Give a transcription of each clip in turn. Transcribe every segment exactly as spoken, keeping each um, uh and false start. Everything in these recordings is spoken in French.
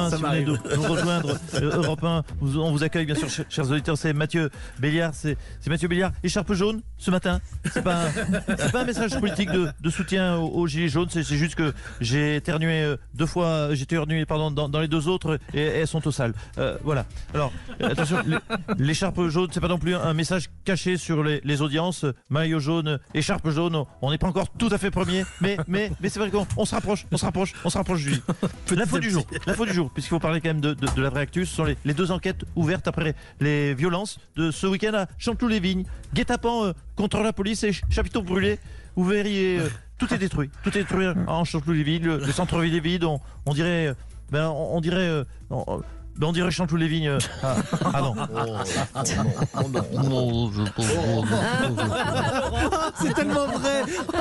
un, Ça si vous venez de m'arrive. nous rejoindre, euh, Europe un, vous- on vous accueille bien sûr, ch- chers auditeurs, c'est Mathieu Béliard, c'est c'est Mathieu Béliard, écharpe jaune ce matin. C'est pas, un- c'est pas un message politique de, de soutien aux, aux gilets jaunes, c'est c'est juste que j'ai éternué euh, deux fois, j'ai éternué pardon dans, dans les deux autres et, et elles sont au sale. Euh, voilà. Alors euh, attention, l'é- l'écharpe jaune, c'est pas non plus un message caché sur les, les audiences. Maillot jaune, écharpe jaune, on n'est pas encore tout à fait premier, mais mais mais c'est vrai qu'on on se rapproche, on se rapproche, on se rapproche du lit. L'info du jour, l'info du jour, puisqu'il faut parler quand même de, de, de la vraie actu, ce sont les, les deux enquêtes ouvertes après les violences de ce week-end à Chanteloup-les-Vignes. Guet-apens euh, contre la police et ch- chapiteaux brûlés. Vous verriez, euh, tout est détruit, tout est détruit en Chanteloup-les-Vignes. Le, le centre-ville est vide, on, on dirait, euh, ben on, on dirait. euh, on, ben on dirait Chanteloup-les-Vignes. euh, Ah, ah non. Non, je pense C'est tellement vrai.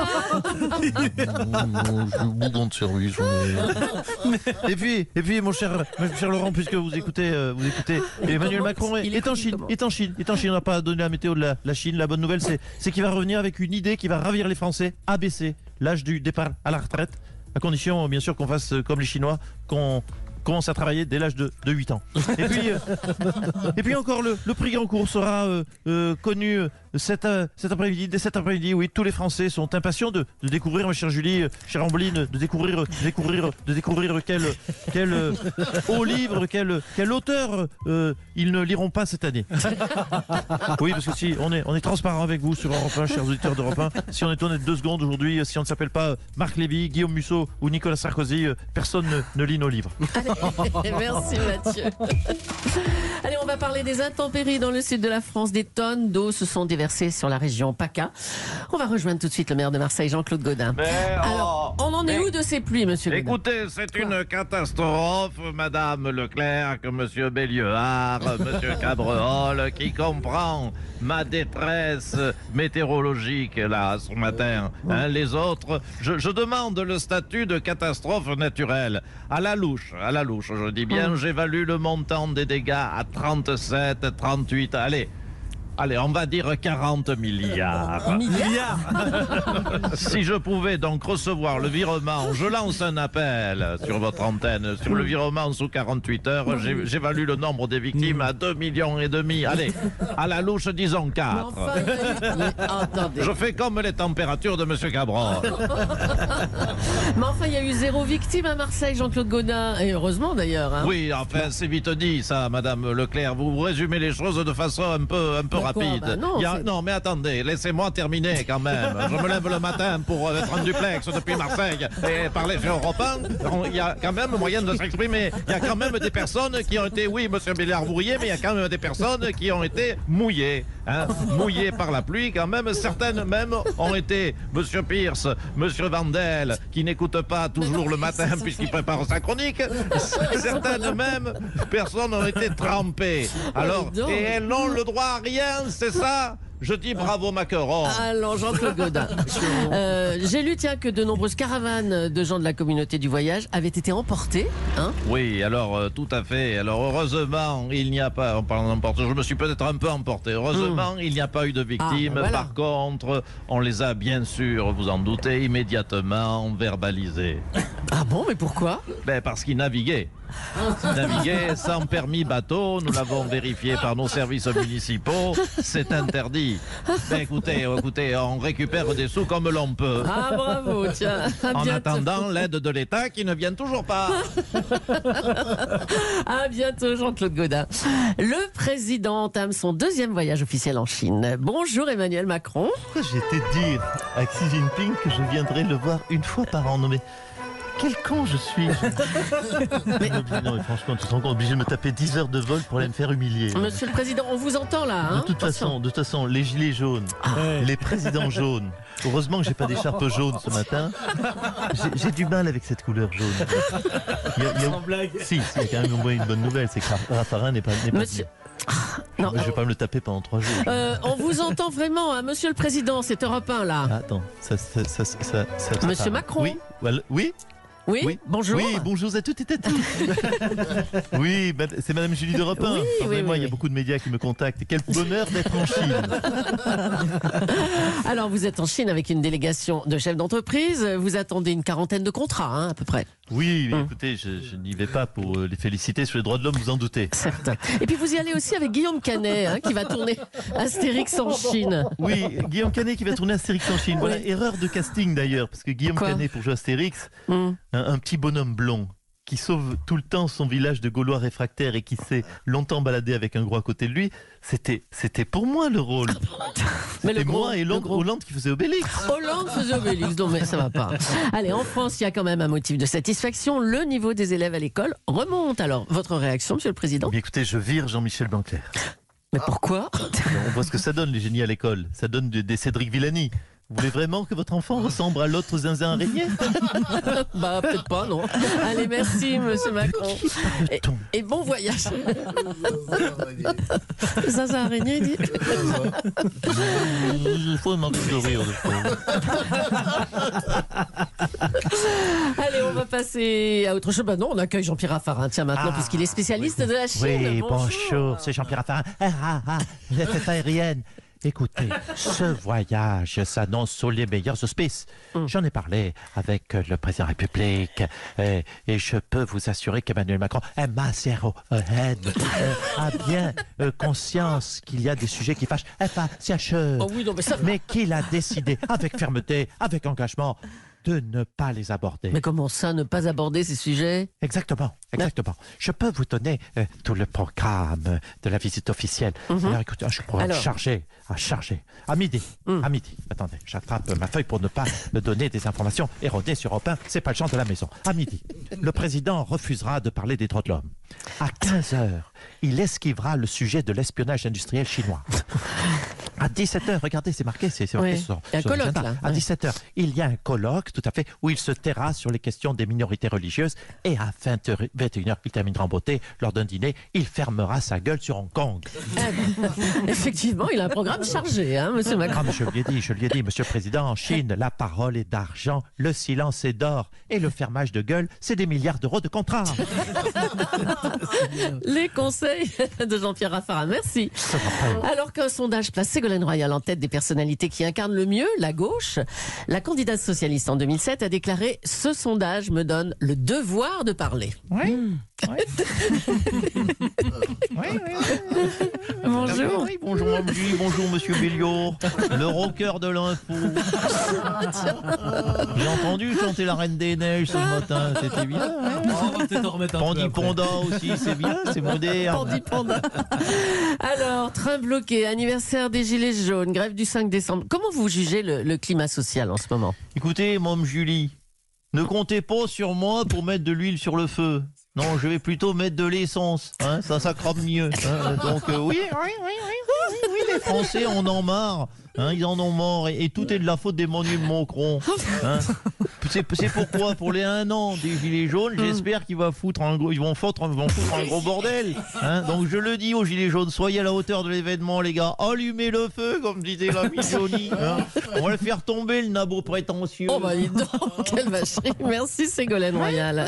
non, je suis bougon de service. mais- Et puis, et puis, mon cher, mon cher Laurent, puisque vous écoutez, euh, vous écoutez, Emmanuel Macron est, Il est en écoute Chine, comment est en Chine, est en Chine. On n'a pas donné la météo de la, la Chine. La bonne nouvelle, c'est, c'est qu'il va revenir avec une idée qui va ravir les Français, abaisser l'âge du départ à la retraite, à condition, bien sûr, qu'on fasse euh, comme les Chinois, qu'on commence à travailler dès l'âge de, de huit ans. Et puis, euh, et puis encore, le, le prix Goncourt sera euh, euh, connu euh, cet, euh, cet après-midi. Dès cet après-midi, oui, tous les Français sont impatients de, de découvrir, ma chère Julie, euh, chère Ambeline, de découvrir, de découvrir, de découvrir quel, quel euh, haut livre, quel, quel auteur euh, ils ne liront pas cette année. Oui, parce que si on est, on est transparent avec vous sur Europe un, chers auditeurs d'Europe un, si on est honnête deux secondes aujourd'hui, si on ne s'appelle pas Marc Lévy, Guillaume Musso ou Nicolas Sarkozy, euh, personne ne, ne lit nos livres. Merci Mathieu. Allez, on va parler des intempéries dans le sud de la France. Des tonnes d'eau se sont déversées sur la région PACA. On va rejoindre tout de suite le maire de Marseille, Jean-Claude Godin. Mais, Alors, on en est mais- où de ces pluies, monsieur Godin? Écoutez, c'est une catastrophe, Madame Leclerc, Monsieur Béliard, Monsieur Cabreol, qui comprend ma détresse météorologique là ce matin. Hein, les autres, je, je demande le statut de catastrophe naturelle. À la louche, à la louche, je dis bien, j'évalue le montant des dégâts à trente-sept, trente-huit, allez. Allez, on va dire quarante milliards. Milliards. Si je pouvais donc recevoir le virement, je lance un appel sur votre antenne, sur le virement sous quarante-huit heures, j'ai- j'évalue le nombre des victimes à deux millions et demi. Allez, à la louche, disons Mais quatre. enfin, il y a eu- mais attendez. Je fais comme les températures de Monsieur Cabrol. Mais enfin, il y a eu zéro victime à Marseille, Jean-Claude Godin. Et heureusement d'ailleurs. Hein. Oui, enfin, c'est vite dit, ça, Madame Leclerc. Vous résumez les choses de façon un peu, un peu Pourquoi rapide. Bah non, Il y a- c'est- non, mais attendez, laissez-moi terminer quand même. Je me lève le matin pour être en duplex depuis Marseille et parler sur Europe un. Il y a quand même moyen de s'exprimer. Il y a quand même des personnes qui ont été, oui, Monsieur Béliard, vous riez, mais il y a quand même des personnes qui ont été mouillées. Hein, mouillées par la pluie quand même. Certaines même ont été Monsieur Pierce, Monsieur Vandel, qui n'écoute pas toujours le matin puisqu'il prépare sa chronique. Certaines même personnes ont été trempées. Alors, dis donc. et elles n'ont le droit à rien, c'est ça? Je dis bravo Macron. Alors, Jean-Claude Godin, euh, j'ai lu tiens, que de nombreuses caravanes de gens de la communauté du voyage avaient été emportées. Hein. Oui, alors euh, tout à fait. Alors heureusement, il n'y a pas, en parlant d'emporter, je me suis peut-être un peu emporté. Heureusement, il n'y a pas eu de victimes. Ah, ben voilà. Par contre, on les a bien sûr, vous en doutez, immédiatement verbalisés. Ah bon, mais pourquoi? Ben, parce qu'ils naviguaient. Naviguer sans permis bateau, nous l'avons vérifié par nos services municipaux, c'est interdit. Ben, écoutez, écoutez, on récupère des sous comme l'on peut. Ah bravo, tiens. À En bientôt. attendant l'aide de l'État qui ne vient toujours pas. À bientôt, Jean-Claude Godin. Le président entame son deuxième voyage officiel en Chine. Bonjour Emmanuel Macron. Pourquoi j'ai été dire à Xi Jinping que je viendrais le voir une fois par an? Non mais quel con je suis. mais... Non mais franchement, tu te rends compte, obligé de me taper dix heures de vol pour aller me faire humilier. Monsieur le président, on vous entend là. Hein. De toute Attention. façon, de toute façon, les gilets jaunes, les présidents jaunes. Heureusement que j'ai pas d'écharpe jaune ce matin. J'ai- J'ai du mal avec cette couleur jaune. Il y a- il y a- Sans blague. Si, si, il y a quand même au moins une bonne nouvelle, c'est que Raffarin n'est pas, n'est pas Monsieur. venu. Non, Je vais pas me le taper pendant trois jours. euh, on vous entend vraiment, hein, monsieur le président, c'est Europe un là. Ah, attends, ça, ça, ça, ça, ça- ça- Monsieur ça- Macron. Oui, voilà, oui. Oui, Oui. bonjour. Oui, bonjour à toutes et à tous. Oui, bah, c'est Madame Julie d'Europe un. Oui, oui, Pardonnez-moi, oui, il y a oui. beaucoup de médias qui me contactent. Quel bonheur d'être en Chine. Alors, vous êtes en Chine avec une délégation de chefs d'entreprise. Vous attendez une quarantaine de contrats, hein, à peu près. Oui, mais Hum. écoutez, je, je n'y vais pas pour euh, les féliciter sur les droits de l'homme, vous en doutez. Certes. Et puis vous y allez aussi avec Guillaume Canet, hein, qui va tourner Astérix en Chine. Oui, Guillaume Canet qui va tourner Astérix en Chine. Voilà, Oui. erreur de casting d'ailleurs, parce que Guillaume Quoi Canet pour jouer Astérix, Hum. un, un petit bonhomme blond qui sauve tout le temps son village de Gaulois réfractaires et qui s'est longtemps baladé avec un gros à côté de lui, c'était, c'était pour moi le rôle. Mais le C'était gros, moi et le Hollande, gros. Hollande qui faisait Obélix. Hollande faisait Obélix, non mais ça va pas. Allez, en France, il y a quand même un motif de satisfaction. Le niveau des élèves à l'école remonte. Alors, votre réaction, Monsieur le Président? Eh bien, écoutez, je vire Jean-Michel Blanquer. Mais pourquoi? On voit ce que ça donne, les génies à l'école. Ça donne des, des Cédric Villani. Vous voulez vraiment que votre enfant ressemble à l'autre zinzin araignée? Bah, peut-être pas, non. Allez, merci, Monsieur Macron. Et, et bon voyage. Zaza araignée, il dit. Il faut manquer de rire. de fois. Allez, on va passer à autre chose. Bah non, on accueille Jean-Pierre Raffarin, tiens, maintenant, Ah, puisqu'il est spécialiste de la Chine. Oui, Bonjour. bonjour, c'est Jean-Pierre Raffarin. Ah, ah, ah, la fête aérienne. Écoutez, ce voyage s'annonce sous les meilleurs auspices. Mm. J'en ai parlé avec le président de la République euh, et je peux vous assurer qu'Emmanuel Macron, un macéro euh, a bien euh, conscience qu'il y a des sujets qui fâchent, impatienteux, Oh oui, non, mais ça. mais qu'il a décidé avec fermeté, avec engagement, de ne pas les aborder. Mais comment ça, ne pas aborder ces sujets? Exactement, exactement. Je peux vous donner euh, tout le programme de la visite officielle. Mhm. Alors écoutez, je pourrais Alors. charger, à charger. À midi, Mm. à midi. Attendez, j'attrape ma feuille pour ne pas me donner des informations erronées sur Europe un. C'est pas le genre de la maison. À midi, le président refusera de parler des droits de l'homme. À quinze heures, il esquivera le sujet de l'espionnage industriel chinois. À dix-sept heures, regardez, c'est marqué, c'est c'est marqué Oui. sur, Il y a un sur colloque, l'agenda. là. À Ouais. dix-sept heures, il y a un colloque, tout à fait, où il se taira sur les questions des minorités religieuses. Et à vingt heures, vingt et une heures, il terminera en beauté. Lors d'un dîner, il fermera sa gueule sur Hong Kong. Effectivement, il a un programme chargé, hein, Monsieur Macron. Ah, mais je lui ai dit, je lui ai dit, Monsieur le Président, en Chine, la parole est d'argent, le silence est d'or, et le fermage de gueule, c'est des milliards d'euros de contrats. Les conseils de Jean-Pierre Raffarin, merci. Alors qu'un sondage place Ségolène Royal en tête des personnalités qui incarnent le mieux la gauche, la candidate socialiste en deux mille sept a déclaré « Ce sondage me donne le devoir de parler ». Bonjour. Oui, bonjour, Mme Julie, bonjour, Monsieur Béliot, le rocker de l'info. J'ai entendu chanter la Reine des Neiges ce matin, c'était bien. hein. On va peut-être en remettre un peu Pandi après. Ponda aussi, c'est bien, c'est moderne. Pandi Panda. Alors, train bloqué, anniversaire des Gilets jaunes, grève du cinq décembre. Comment vous jugez le, le climat social en ce moment? Écoutez, Mme Julie, ne comptez pas sur moi pour mettre de l'huile sur le feu. Non, je vais plutôt mettre de l'essence. Hein, ça, ça crame mieux. hein. Donc, euh, oui, oui, oui, oui, oui, oui, les Français en ont marre. Hein, ils en ont marre. Et, et tout est de la faute d'Emmanuel Macron. Hein. C'est, c'est pourquoi, pour les un an des Gilets jaunes, j'espère qu'ils vont foutre un gros, ils vont foutre, ils vont foutre un gros bordel. Hein. Donc, je le dis aux Gilets jaunes, soyez à la hauteur de l'événement, les gars. Allumez le feu, comme disait l'ami Johnny. Hein. On va le faire tomber, le nabo prétentieux. Oh bah dis donc, quelle vacherie. Merci Ségolène Royal.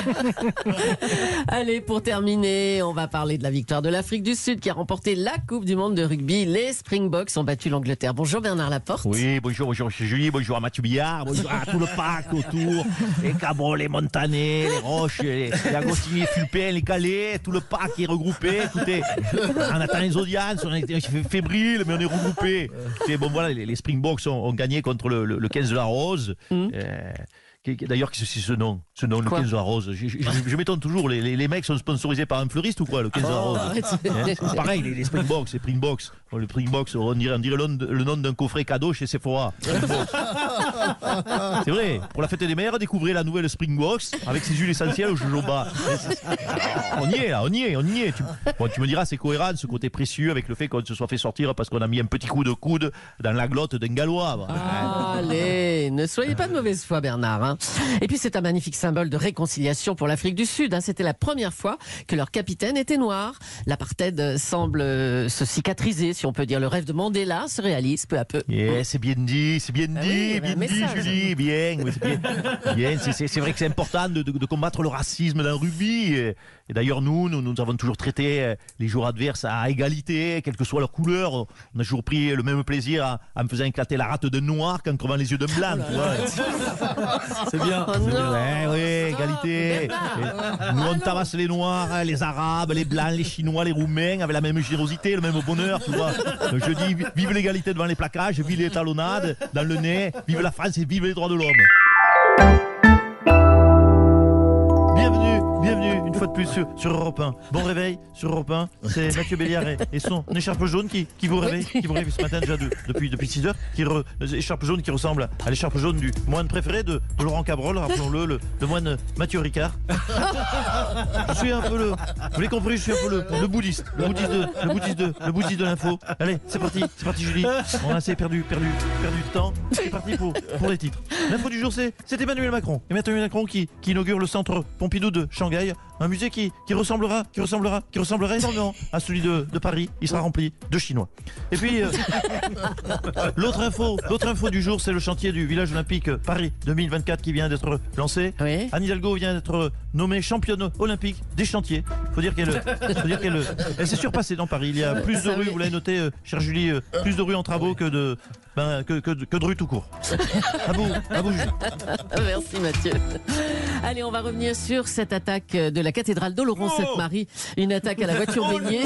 Allez, pour terminer, on va parler de la victoire de l'Afrique du Sud qui a remporté la Coupe du Monde de rugby. Les Springboks ont battu l'Angleterre. Bonjour Bernard Laporte. Oui, bonjour, bonjour, c'est Julie, bonjour à Mathieu Billard, bonjour à tout le pack autour, les Cabros, les Montanais, les Roches, les, les Agostini, les Fulpin, les Calais, tout le pack est regroupé. Écoutez, on attend les Audiences, on est fébrile, mais on est regroupé. Et bon, voilà, les, les Springboks ont, ont gagné contre le, le, le quinze de la Rose. Mmh. Euh, qui- qui- D'ailleurs, c'est ce nom, ce nom, le Quoi quinze de la Rose. Je, je- je- je m'étonne toujours, les, les, les mecs sont sponsorisés par un fleuriste ou quoi, le quinze de la Rose? arrête. Hein, c'est pareil, les, les Springboks, les Springboks. Bon, le Springboks, on dirait, on dirait le, nom de- le nom d'un coffret cadeau chez Sephora. Springboks. C'est vrai, pour la fête des mères, découvrez la nouvelle Springboks avec ses huiles essentielles au jojoba. On y est là, on y est, on y est. Tu, bon, tu me diras, c'est cohérent, ce côté précieux avec le fait qu'on se soit fait sortir parce qu'on a mis un petit coup de coude dans la glotte d'un Gallois. Bon. Allez, ne soyez pas de mauvaise foi Bernard. hein. Et puis c'est un magnifique symbole de réconciliation pour l'Afrique du Sud. hein. C'était la première fois que leur capitaine était noir. L'apartheid semble euh, se cicatriser, si on peut dire. Le rêve de Mandela se réalise peu à peu. Yeah, c'est bien dit, c'est bien dit, Ah oui, il y avait bien un dit, message. Julie, bien. Oui, c'est bien, bien, c'est, c'est- c'est vrai que c'est important de, de- de combattre le racisme dans le rugby. Et, et d'ailleurs, nous, nous, nous avons toujours traité euh, les joueurs adverses à égalité, quelle que soit leur couleur. On a toujours pris le même plaisir à- en me faisant éclater la rate d'un noir qu'en crevant les yeux d'un blanc. tu vois. C'est bien. Oh non. Ouais, oui, égalité. Bernard. Nous, on Ah non. tabasse les Noirs, hein, les Arabes, les Blancs, les Chinois, les Roumains, avec la même générosité, le même bonheur, tu vois. Donc, je dis, vi- vive l'égalité devant les plaquages, vive les talonnades dans le nez, vive la France et vive les droits de l'homme. Bienvenue, bienvenue une fois de plus sur, sur Europe un. Bon réveil sur Europe un. C'est Mathieu Béliard et, et son écharpe jaune qui, qui vous réveille, qui vous réveille ce matin déjà de- depuis, depuis six heures. Qui re, écharpe jaune qui ressemble à l'écharpe jaune du moine préféré de, de Laurent Cabrol, rappelons-le, le, le moine Mathieu Ricard. Je suis un peu le. Vous l'avez compris, je suis un peu le, le bouddhiste. Le bouddhiste de, le bouddhiste de, le bouddhiste de l'info. Allez, c'est parti, c'est parti Julie. On a assez perdu, perdu, perdu de temps. C'est parti pour, pour les titres. L'info du jour, c'est, c'est Emmanuel Macron. Emmanuel Macron qui, qui inaugure le centre Pompidou de Shanghai. Un musée qui, qui ressemblera, qui ressemblera, qui ressemblera énormément à celui de, de Paris. Il sera rempli de Chinois. Et puis, euh, l'autre info, l'autre info du jour, c'est le chantier du village olympique Paris deux mille vingt-quatre qui vient d'être lancé. Oui. Anne Hidalgo vient d'être nommée championne olympique des chantiers. Faut dire qu'elle, faut dire qu'elle, elle s'est surpassée dans Paris. Il y a plus de Ça, rues, oui. vous l'avez noté, euh, chère Julie, euh, plus de rues en travaux que de, ben, que, que, de- que de rues tout court. À vous, à vous, Julie. Merci Mathieu. Allez, on va revenir sur cette attaque de la cathédrale d'Oloron-Sainte-Marie. Une attaque à la voiture baignée.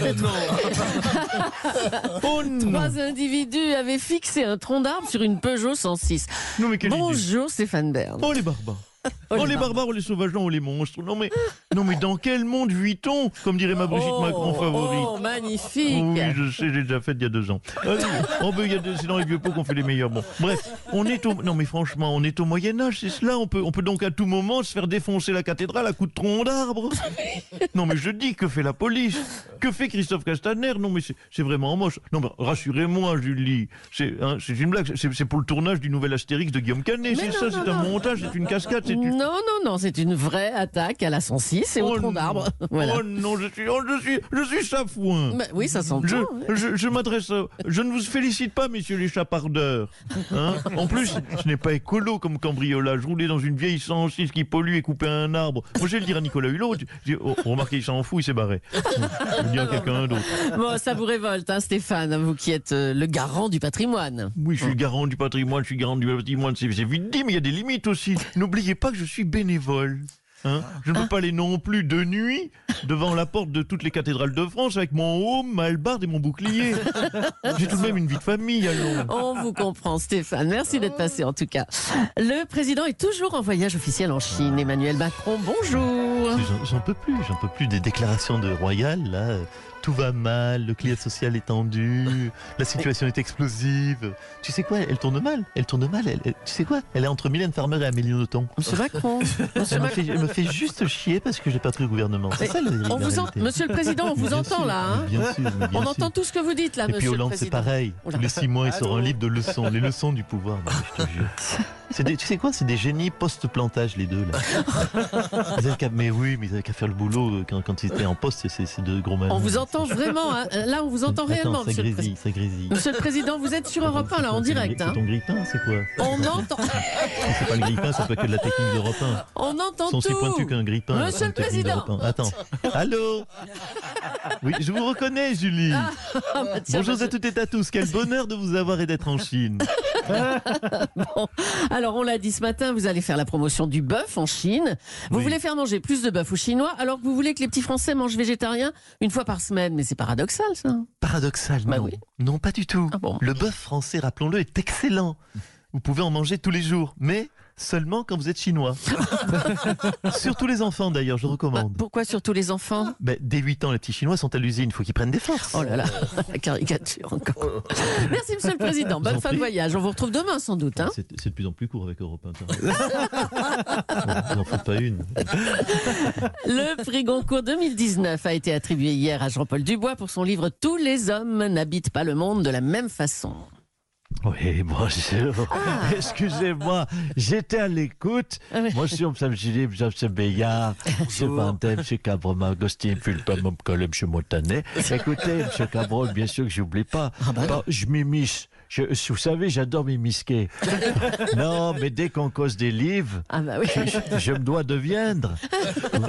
Oh non. Trois individus avaient fixé un tronc d'arbre sur une Peugeot cent six. Non mais quelle idée. Bonjour Stéphane Bern. Oh les barbares. Oh, Oh, les les barbares, oh, les sauvages, non, oh, les monstres. Non mais, non mais dans quel monde vit-on, comme dirait ma Brigitte Macron favorite. Oh, magnifique. Oui, je sais, j'ai déjà fait il y a deux ans. Euh, oh, ben, il y a des- c'est dans les vieux pots qu'on fait les meilleurs. Bon, bref, on est au, non mais franchement, on est au Moyen Âge, c'est cela. On peut, on peut donc à tout moment se faire défoncer la cathédrale à coups de tronc d'arbre. Non mais je dis, que fait la police? Que fait Christophe Castaner? Non mais c'est c'est vraiment moche. Non mais rassurez-moi, Julie, c'est hein, c'est une blague. C'est c'est pour le tournage du nouvel Astérix de Guillaume Canet. C'est non, ça, non, c'est un non. montage, c'est une cascade, c'est une. Non, non, non, c'est une vraie attaque à la cent six et au Oh tronc non. d'arbre. Voilà. Oh non, je suis, oh, je suis, je suis chafouin. Bah oui, ça s'entend. Je, hein. je, je m'adresse à... Je ne vous félicite pas, messieurs les chapardeurs. Hein, en plus, ce n'est pas écolo comme cambriolage. Rouler dans une vieille cent six qui pollue et couper un arbre. Moi, je vais le dire à Nicolas Hulot. Je dis, oh, remarquez, il s'en fout, il s'est barré. Je vais le dire à quelqu'un d'autre. Bon, ça vous révolte, hein, Stéphane, vous qui êtes euh, le garant du patrimoine. Oui, je suis garant du patrimoine, je suis garant du patrimoine. C'est c'est vite dit, mais il y a des limites aussi. N'oubliez pas que je suis bénévole. Hein, je ne peux pas aller non plus de nuit devant la porte de toutes les cathédrales de France avec mon home, ma hallebarde et mon bouclier. J'ai tout de même une vie de famille, allons. On vous comprend, Stéphane. Merci d'être passé, en tout cas. Le président est toujours en voyage officiel en Chine. Emmanuel Macron, bonjour. J'en, j'en peux plus, j'en peux plus des déclarations de Royal, là. euh, Tout va mal, le climat social est tendu, la situation est explosive. Tu sais quoi, elle tourne mal, elle tourne mal. Elle, elle- tu sais quoi, elle est entre Mylène Farmer et Amélie Nothomb. Monsieur Macron. Monsieur Elle me, Macron. fait, elle me fait juste chier parce que j'ai pas pris le gouvernement. C'est ça, la, la On vous en- réalité. Monsieur le Président, on vous Bien entend sûr, là. Hein, mais bien sûr, mais bien on sûr. entend tout ce que vous dites là, Et puis Monsieur le Hollande, c'est Président. pareil. Oula. Tous les six mois, il sort un livre de leçons, les leçons du pouvoir. Non, mais je te jure. C'est des- tu sais quoi, c'est des génies post-plantage, les deux, là. Ils avaient qu'à- mais oui, mais ils avaient qu'à faire le boulot euh, quand, quand ils étaient en poste, c'est c'est deux gros malins. On vous entend vraiment. Hein. Là, on vous entend Attends, réellement, ça Monsieur le grésille, Président. ça grésille. Monsieur le Président, vous êtes sur Europe un là, en C'est ton direct. gri- Hein. C'est ton grille-pain, c'est quoi On entend, C'est pas le grille-pain, c'est pas que de la technique d'Europe un. on entend Ils sont aussi tout. pointus qu'un grille-pain. Monsieur une le technique Président. d'Europe un. Attends. Allô. Oui, je vous reconnais, Julie. Ah, bah, tiens, Bonjour bah, à toutes et à tous. Quel bonheur de vous avoir et d'être en Chine. Bon, alors on l'a dit ce matin, vous allez faire la promotion du bœuf en Chine. Vous Oui. voulez faire manger plus de bœuf aux Chinois, alors que vous voulez que les petits Français mangent végétarien une fois par semaine. Mais c'est paradoxal, ça. Paradoxal, Bah non. oui. Non, pas du tout. Ah bon. Le bœuf français, rappelons-le, est excellent. Vous pouvez en manger tous les jours, mais seulement quand vous êtes chinois. Surtout les enfants, d'ailleurs, je Bah, recommande. pourquoi surtout les enfants? Ben, dès huit ans, les petits chinois sont à l'usine, il faut qu'ils prennent des forces. Oh là là, la caricature encore. Merci Monsieur le Président, bonne en fin de prie. voyage. On vous retrouve demain sans doute. Hein. C'est c'est de plus en plus court avec Europe un. Vous n'en faites pas une. Le prix Goncourt deux mille dix-neuf a été attribué hier à Jean-Paul Dubois pour son livre « Tous les hommes n'habitent pas le monde de la même façon ». Oui, bonjour. Excusez-moi, j'étais à l'écoute. Ah oui. Moi, je suis M. Gilles, M. Bayard, M. Vandem, M. Cabroma, Agustin, Fulton, M. Colem, M. Montanet. Écoutez, M. Cabrol, bien sûr que j'oublie pas. Pas- je m'immisce. Je, vous savez, j'adore m'immisquer. Non, mais dès qu'on cause des livres, Ah bah oui. je, je me dois deviendre.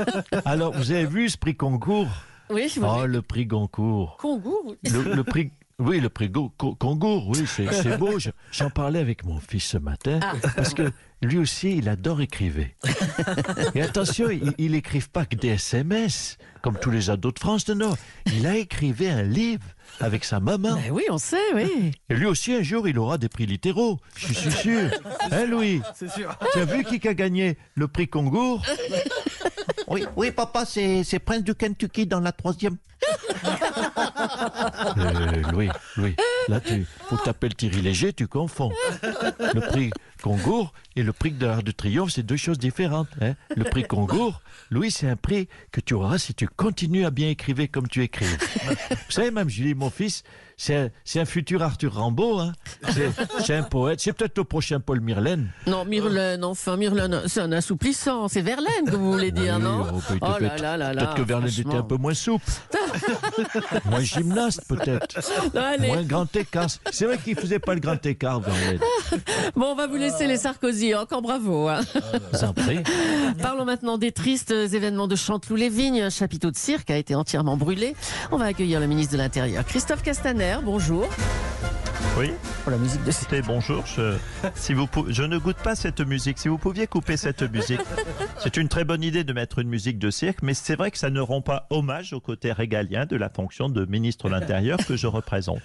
Alors, vous avez vu ce prix Goncourt? Oui, je vous Oh, le prix Goncourt. Congour. Le, le prix Oui, le prix Go- Co- Congour, oui, c'est c'est beau. Je- J'en parlais avec mon fils ce matin, parce que lui aussi, il adore écrire. Et attention, il, il écrive pas que des S M S, comme tous les ados de France, non, non. Il a écrivé un livre avec sa maman. Ben oui, on sait, oui. Et lui aussi, un jour, il aura des prix littéraux. Je suis sûr. Hein, Louis? C'est sûr. Tu as vu qui a gagné le prix Congour? Oui, oui, papa, c'est c'est Prince du Kentucky dans la troisième. Euh, Louis, Louis, là, tu faut que tu appelles Thierry Léger, tu confonds. Le prix Congour et le prix de l'Arc de Triomphe, c'est deux choses différentes. Hein. Le prix Congour, Louis, c'est un prix que tu auras si tu continues à bien écrire comme tu écris. Vous savez, même Julie, mon fils, c'est un, c'est un futur Arthur Rimbaud. Hein. C'est, c'est un poète. C'est peut-être le prochain Paul Mirlaine. Non, Myrlène, enfin, Myrlène, c'est un assouplissant. C'est Verlaine que vous voulez dire, Oui, non? oh, peut- Oh là peut-être- là là là. Peut-être que Verlaine franchement. était un peu moins souple. Moins gymnaste, peut-être. Allez. Moins grand écart. C'est vrai qu'il faisait pas le grand écart, Verlaine. Bon, on va vous laisser les Sarkozy. Encore bravo. Hein. Sans prix. Parlons maintenant des tristes événements de Chanteloup-les-Vignes. Un chapiteau de cirque a été entièrement brûlé. On va accueillir le ministre de l'Intérieur, Christophe Castaner. Bonjour. Oui, Pour la musique de cirque. écoutez, bonjour. Je, si vous pou- je ne goûte pas cette musique. Si vous pouviez couper cette musique. C'est une très bonne idée de mettre une musique de cirque, mais c'est vrai que ça ne rend pas hommage au côté régalien de la fonction de ministre de l'Intérieur que je représente.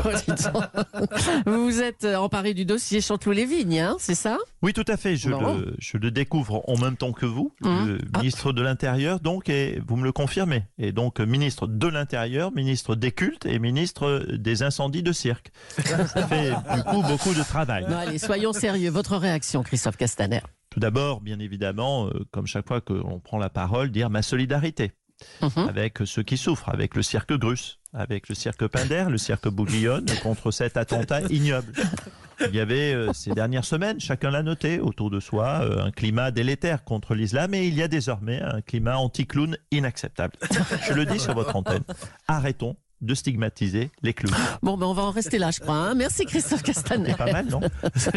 Vous vous êtes emparé du dossier Chanteloup-les-Vignes, hein, c'est ça? Oui, tout à fait. Je, Bon. le, je le découvre en même temps que vous, Mmh. le ministre de l'Intérieur, donc, et vous me le confirmez. Et donc, ministre de l'Intérieur, ministre des cultes et ministre des incendies de cirque. Ça fait du coup beaucoup de travail. Non, allez, soyons sérieux. Votre réaction, Christophe Castaner? Tout d'abord, bien évidemment, euh, comme chaque fois que l'on prend la parole, dire ma solidarité Mhm. avec ceux qui souffrent, avec le cirque Grus, avec le cirque Pinder, le cirque Bouglione, contre cet attentat ignoble. Il y avait euh, ces dernières semaines, chacun l'a noté, autour de soi, euh, un climat délétère contre l'islam, et il y a désormais un climat anti-clown inacceptable. Je le dis sur votre antenne. Arrêtons de stigmatiser les clowns. Bon, ben on va en rester là, je crois. Hein. Merci, Christophe Castaner. Pas mal, non?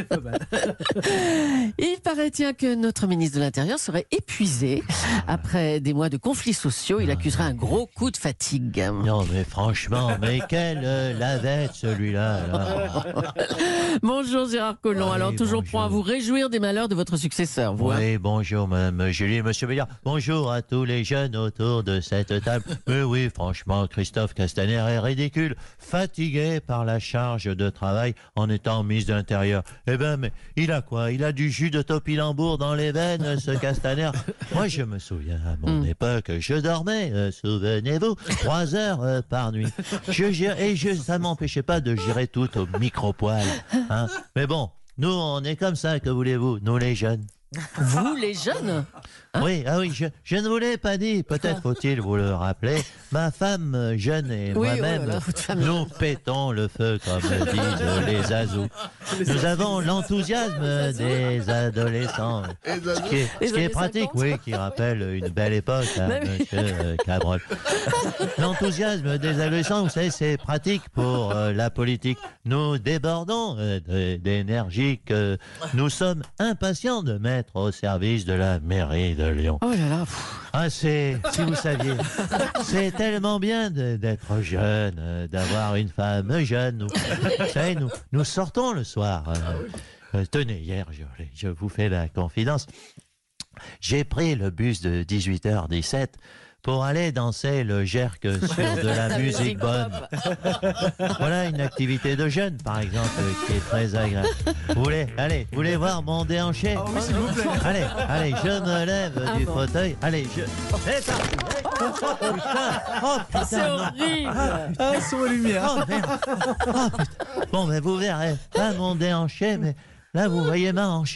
Il paraît, tiens, que notre ministre de l'Intérieur serait épuisé. Après des mois de conflits sociaux, il accuserait un gros coup de fatigue. Non, mais franchement, mais quelle euh, lavette celui-là. là. Bonjour Gérard Collomb. Oui, Alors, toujours bonjour. pour vous réjouir des malheurs de votre successeur, vous. hein. Oui, bonjour Madame Julie, Monsieur Béliard. Bonjour à tous les jeunes autour de cette table. Mais oui, franchement, Christophe Castaner est ridicule, fatigué par la charge de travail en étant ministre de l'Intérieur. Eh ben, mais il a quoi? Il a du jus de topinambour dans les veines, ce Castaner. Moi, je me souviens, à mon Mm. époque, je dormais, euh, souvenez-vous, trois heures euh, par nuit. Je, gère- et je, ça ne m'empêchait pas de gérer tout au micro-poil. Hein. Mais bon, nous, on est comme ça, que voulez-vous, nous les jeunes. Vous, les jeunes? Oui, ah oui, je, je ne vous l'ai pas dit, peut-être faut-il vous le rappeler. Ma femme euh, jeune et Oui, moi-même, oh là là, votre femme. nous pétons le feu, comme disent les azous. Nous avons l'enthousiasme des adolescents. Ce qui est, Les ce qui est années pratique, cinquante. oui, qui rappelle une belle époque, hein, Mais oui. monsieur euh, Cabrol. L'enthousiasme des adolescents, vous savez, c'est pratique pour euh, la politique. Nous débordons euh, de- d'énergie que nous sommes impatients de mettre au service de la mairie de Lyon. Oh là là. pff. Ah, c'est, si vous saviez, c'est tellement bien de- d'être jeune, euh, d'avoir une femme jeune. Nous, vous savez, nous, nous sortons le soir. euh, euh, tenez, hier, je, je vous fais la confidence. J'ai pris le bus de dix-huit heures dix-sept pour aller danser le jerk sur de la musique bonne. Voilà une activité de jeune, par exemple, qui est très agréable. Vous voulez, allez, vous voulez voir mon déhanché? Ah oui, s'il vous plaît. Allez, allez, je me lève Ah du bon. fauteuil. Allez, je. C'est parti. Oh putain, oh putain, C'est non. horrible. Ah, son lumière. Oh merde. Oh putain. Bon, mais vous verrez pas mon déhanché, mais là vous voyez ma hanche.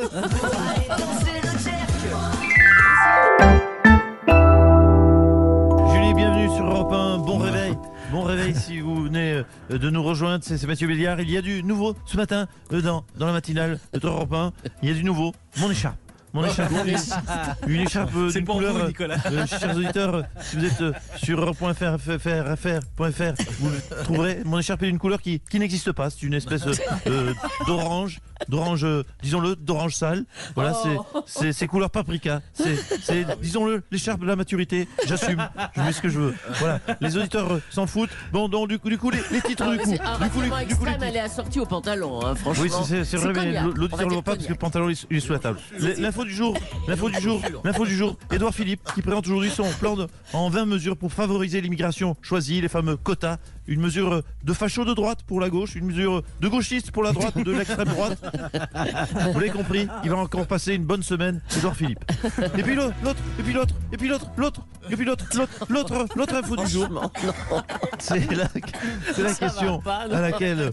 Julie, bienvenue sur Europe un. Bon réveil. Bon réveil si vous venez euh, de nous rejoindre. C'est c'est Mathieu Béliard. Il y a du nouveau ce matin euh, dans, dans la matinale de Europe un. Il y a du nouveau. Mon écharpe. Mon écharpe. Une, une écharpe euh, C'est d'une pour couleur. vous, euh, Nicolas. euh, chers auditeurs, euh, si vous êtes euh, sur europe point f r, f r, f r point f r, vous trouverez mon écharpe est d'une couleur qui, qui n'existe pas. C'est une espèce euh, euh, d'orange d'orange, euh, disons-le, d'orange sale. Voilà, c'est, c'est, c'est couleur paprika. C'est, c'est, disons-le, l'écharpe de la maturité. J'assume, je mets ce que je veux. Voilà, les auditeurs euh, s'en foutent. Bon, donc du coup, du coup les, les titres du coup. C'est un Du coup, les- raffinement du coup, les extrême, elle est assortie au pantalon, hein, franchement. Oui, c'est, c'est, c'est vrai, mais cognac. l'auditeur On va ne le dire voit pas parce que le cognac. pantalon il est- il est sous la table. L- L'info du jour, l'info du jour, l'info du jour. Édouard Philippe qui présente aujourd'hui son plan de- en vingt mesures pour favoriser l'immigration choisie, les fameux quotas. Une mesure de facho de droite pour la gauche, une mesure de gauchiste pour la droite, de l'extrême droite. Vous l'avez compris, il va encore passer une bonne semaine, Édouard Philippe. Et puis l'autre, l'autre, et puis l'autre, et puis l'autre, l'autre, et puis l'autre, l'autre, l'autre, l'autre info du jour. Franchement, non. C'est la, c'est la Ça va question pas, non. à laquelle.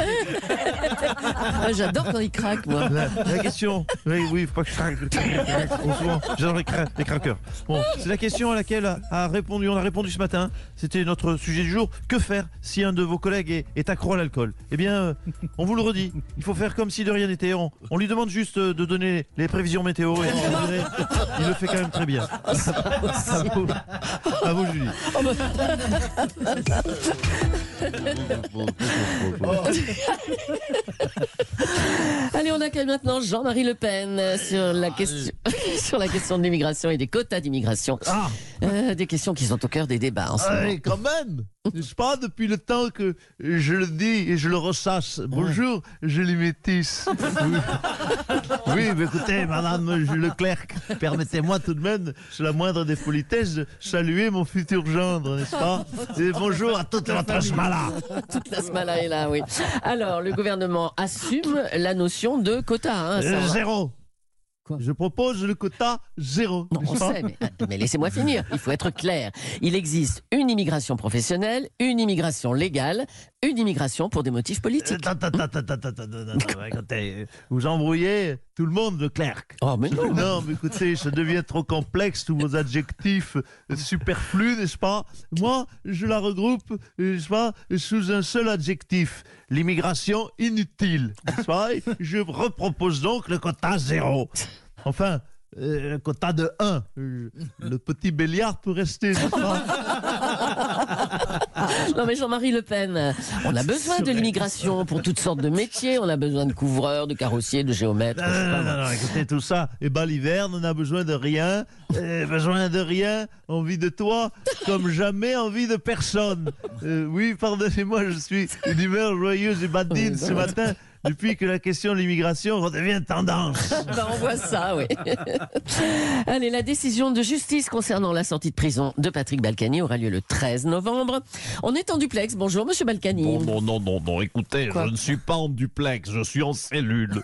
Ah, j'adore quand il craque, moi. La, la question, oui, oui, faut pas que je craque. Bon, souvent, j'adore les, cra- les craqueurs. Bon, c'est la question à laquelle a, a répondu, on a répondu ce matin. C'était notre sujet du jour. Que faire si un de vos collègues est, est accro à l'alcool? Eh bien, euh, on vous le redit. Il faut faire comme si de rien n'était. On, on lui demande juste euh, de donner les prévisions météo et vous verrez, il le fait quand même très bien. À vous, à vous, Julie. Allez, on accueille maintenant Jean-Marie Le Pen sur la question, sur la question de l'immigration et des quotas d'immigration. Ah, Euh, des questions qui sont au cœur des débats en ce moment. ouais, quand même. N'est-ce pas, depuis le temps que je le dis et je le ressasse. Bonjour, je les métisse. Oui, oui, mais écoutez, madame Leclerc, permettez-moi tout de même, c'est la moindre des politesses, de saluer mon futur gendre, n'est-ce pas? Et bonjour à toute votre smala. Toute la smala est là, oui. Alors, le gouvernement assume la notion de quota. Hein, ça Euh, va. zéro. Quoi? Je propose le quota zéro. Non, on n'est-ce pas? sait, mais, mais laissez-moi finir. Il faut être clair. Il existe une immigration professionnelle, une immigration légale, une immigration pour des motifs politiques. Attends, attends, attends, attends, attends, attends, attends, écoutez, vous embrouillez tout le monde, Leclerc. Oh, mais non. Non, mais écoutez, ça devient trop complexe, tous vos adjectifs euh, superflus, n'est-ce pas? Moi, je la regroupe, euh, n'est-ce pas, sous un seul adjectif, l'immigration inutile, n'est-ce pas? Et je repropose donc le quota zéro. Enfin, euh, un quota de un. Euh, le petit Béliard peut rester, n'est-ce pas? Non, mais Jean-Marie Le Pen, on a besoin de l'immigration pour toutes sortes de métiers. On a besoin de couvreurs, de carrossiers, de géomètres. Non, je sais non, pas, non, moi. non, non, écoutez, tout ça, et ben l'hiver, on a besoin de rien, euh, besoin de rien, envie de toi, comme jamais envie de personne. Euh, oui, pardonnez-moi, je suis une humeur joyeuse et badine ce matin, depuis que la question de l'immigration redevient tendance. Ben, on voit ça, oui. Allez, la décision de justice concernant la sortie de prison de Patrick Balkany aura lieu le treize novembre. On est en duplex. Bonjour, monsieur Balkany. Non, non, non, non, non, écoutez, Quoi? je ne suis pas en duplex, je suis en cellule.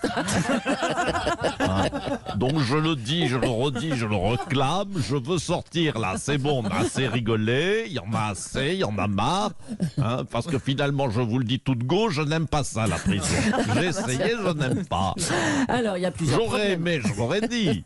Hein? Donc je le dis, je le redis, je le réclame, je veux sortir là, c'est bon, on a assez rigolé, il y en a assez, il y en a marre, hein, parce que finalement, je vous le dis tout de go, je n'aime pas ça, la prison. J'ai essayé, je n'aime pas. Alors, il y a plusieurs J'aurais problèmes. aimé, je l'aurais dit.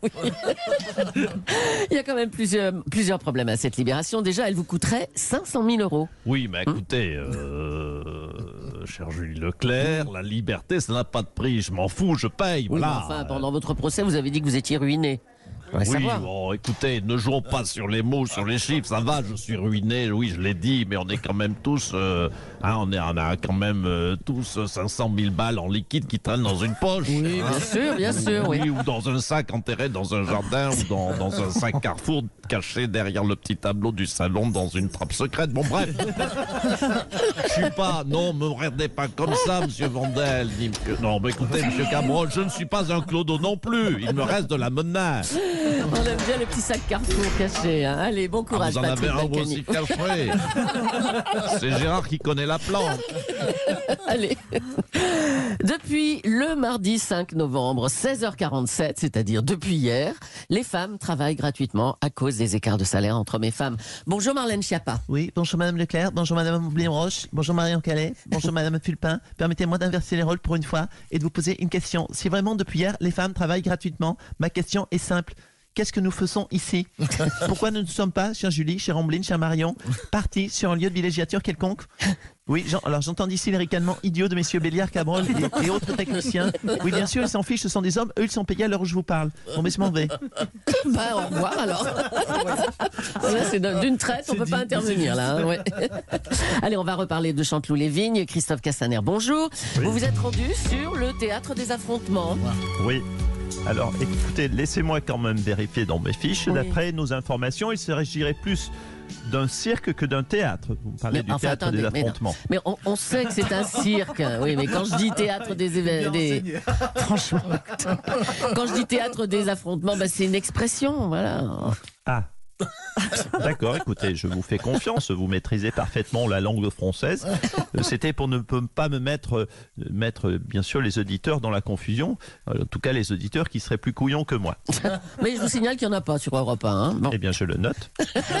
Il y a quand même plusieurs, plusieurs problèmes à cette libération. Déjà, elle vous coûterait cinq cent mille euros. Oui, mais écoutez, euh, cher Julie Leclerc, la liberté, ça n'a pas de prix, je m'en fous, je paye, Oui, mais voilà. enfin, pendant votre procès, vous avez dit que vous étiez ruiné. On va Oui, savoir. bon, écoutez, ne jouons pas sur les mots, sur les chiffres, ça va, je suis ruiné, oui, je l'ai dit, mais on est quand même tous, euh, hein, on, est, on a quand même euh, tous cinq cent mille balles en liquide qui traînent dans une poche. Oui, hein. bien sûr, bien sûr, oui. Oui, ou dans un sac enterré dans un jardin, ou dans, dans un sac Carrefour caché derrière le petit tableau du salon dans une trappe secrète. Bon, bref. Je suis pas, non, me regardez pas comme ça, monsieur Vandel. ni monsieur- Non, mais écoutez, monsieur Cabrol, je ne suis pas un clodo non plus. Il me reste de la monnaie. On aime bien le petit sac Carrefour caché. Hein. Allez, bon Ah, courage, vous en Patrick avez un vous Balkany. aussi caché. C'est Gérard qui connaît la plante. Allez. Depuis le mardi cinq novembre, seize heures quarante-sept, c'est-à-dire depuis hier, les femmes travaillent gratuitement à cause des écarts de salaire entre hommes et femmes. Bonjour Marlène Schiappa. Oui, bonjour Madame Leclerc, bonjour Madame Blimroche, bonjour Marion Calais, bonjour Madame Fulpin. Permettez-moi d'inverser les rôles pour une fois et de vous poser une question. Si vraiment depuis hier les femmes travaillent gratuitement, ma question est simple. Qu'est-ce que nous faisons ici? Pourquoi nous ne sommes pas, chère Julie, chère Ambline, chère Marion, partis sur un lieu de villégiature quelconque? Oui, Jean- alors j'entends d'ici les ricanements idiots de messieurs Béliard, Cabrol et, et autres techniciens. Oui, bien sûr, ils s'en fichent, ce sont des hommes. Eux, ils sont payés à l'heure où je vous parle. Bon, mais je m'en vais. Bah, au revoir alors. Là, c'est d'une traite, on ne peut pas intervenir là. hein, ouais. Allez, on va reparler de Chanteloup-les-Vignes. Christophe Castaner, bonjour. Oui. Vous vous êtes rendu sur le théâtre des affrontements. Oui. Alors, écoutez, laissez-moi quand même vérifier dans mes fiches. Oui. D'après nos informations, il s'agirait plus d'un cirque que d'un théâtre. Vous parlez Mais du enfin, théâtre attendez, des mais non. affrontements. Mais on, on sait que c'est un cirque. Oui, mais quand je dis théâtre des événements, des... franchement, quand je dis théâtre des affrontements, bah, c'est une expression, voilà. Ah. D'accord, écoutez, je vous fais confiance, vous maîtrisez parfaitement la langue française. Euh, C'était pour ne p- pas me mettre, euh, mettre, euh, bien sûr, les auditeurs dans la confusion. Euh, En tout cas, les auditeurs qui seraient plus couillons que moi. Mais je vous signale qu'il n'y en a pas sur Europe un. Hein. Bon. Eh bien, je le note.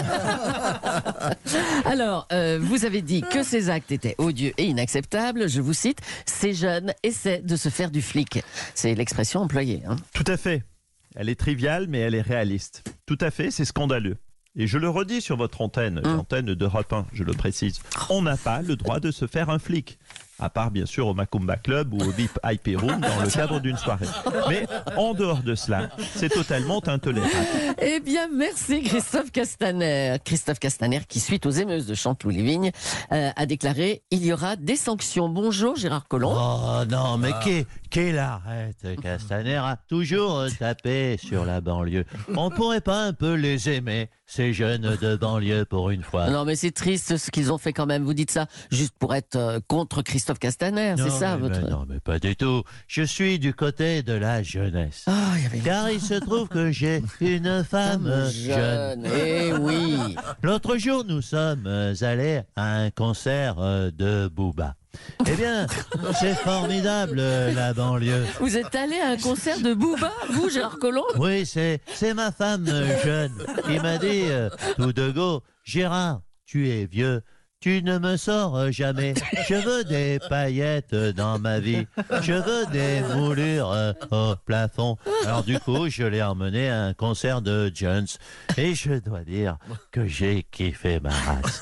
Alors, euh, vous avez dit que ces actes étaient odieux et inacceptables. Je vous cite, ces jeunes essaient de se faire du flic. C'est l'expression employée. Hein. Tout à fait. Elle est triviale, mais elle est réaliste. Tout à fait, c'est scandaleux. Et je le redis sur votre antenne, Hum. l'antenne d'Europe un, je le précise. On n'a pas le droit de se faire un flic. À part, bien sûr, au Macumba Club ou au V I P I P Room dans le cadre d'une soirée. Mais en dehors de cela, c'est totalement intolérable. Eh bien, merci Christophe Castaner. Christophe Castaner, qui suite aux émeuses de Chanteloup-les-Vignes, euh, a déclaré « Il y aura des sanctions ». Bonjour Gérard Collomb. Oh non, mais qui, qu'il arrête, Castaner a toujours tapé sur la banlieue. On pourrait pas un peu les aimer, ces jeunes de banlieue, pour une fois? Non mais c'est triste ce qu'ils ont fait quand même. Vous dites ça juste pour être euh, contre Christophe Castaner, c'est Non, ça mais- votre... mais Non, mais pas du tout. Je suis du côté de la jeunesse. Ah, il y avait Car il se trouve que j'ai une femme jeune. Eh oui. L'autre jour, nous sommes allés à un concert euh, de Booba. Eh bien, c'est formidable, euh, la banlieue. Vous êtes allé à un concert de Booba, vous Gérard Collomb? Oui, c'est, c'est ma femme euh, jeune qui m'a dit euh, tout de go, Gérard, tu es vieux. Tu ne me sors euh, jamais. Je veux des paillettes euh, dans ma vie. Je veux des moulures euh, au plafond. Alors du coup, je l'ai emmené à un concert de Jones. Et je dois dire que j'ai kiffé ma race.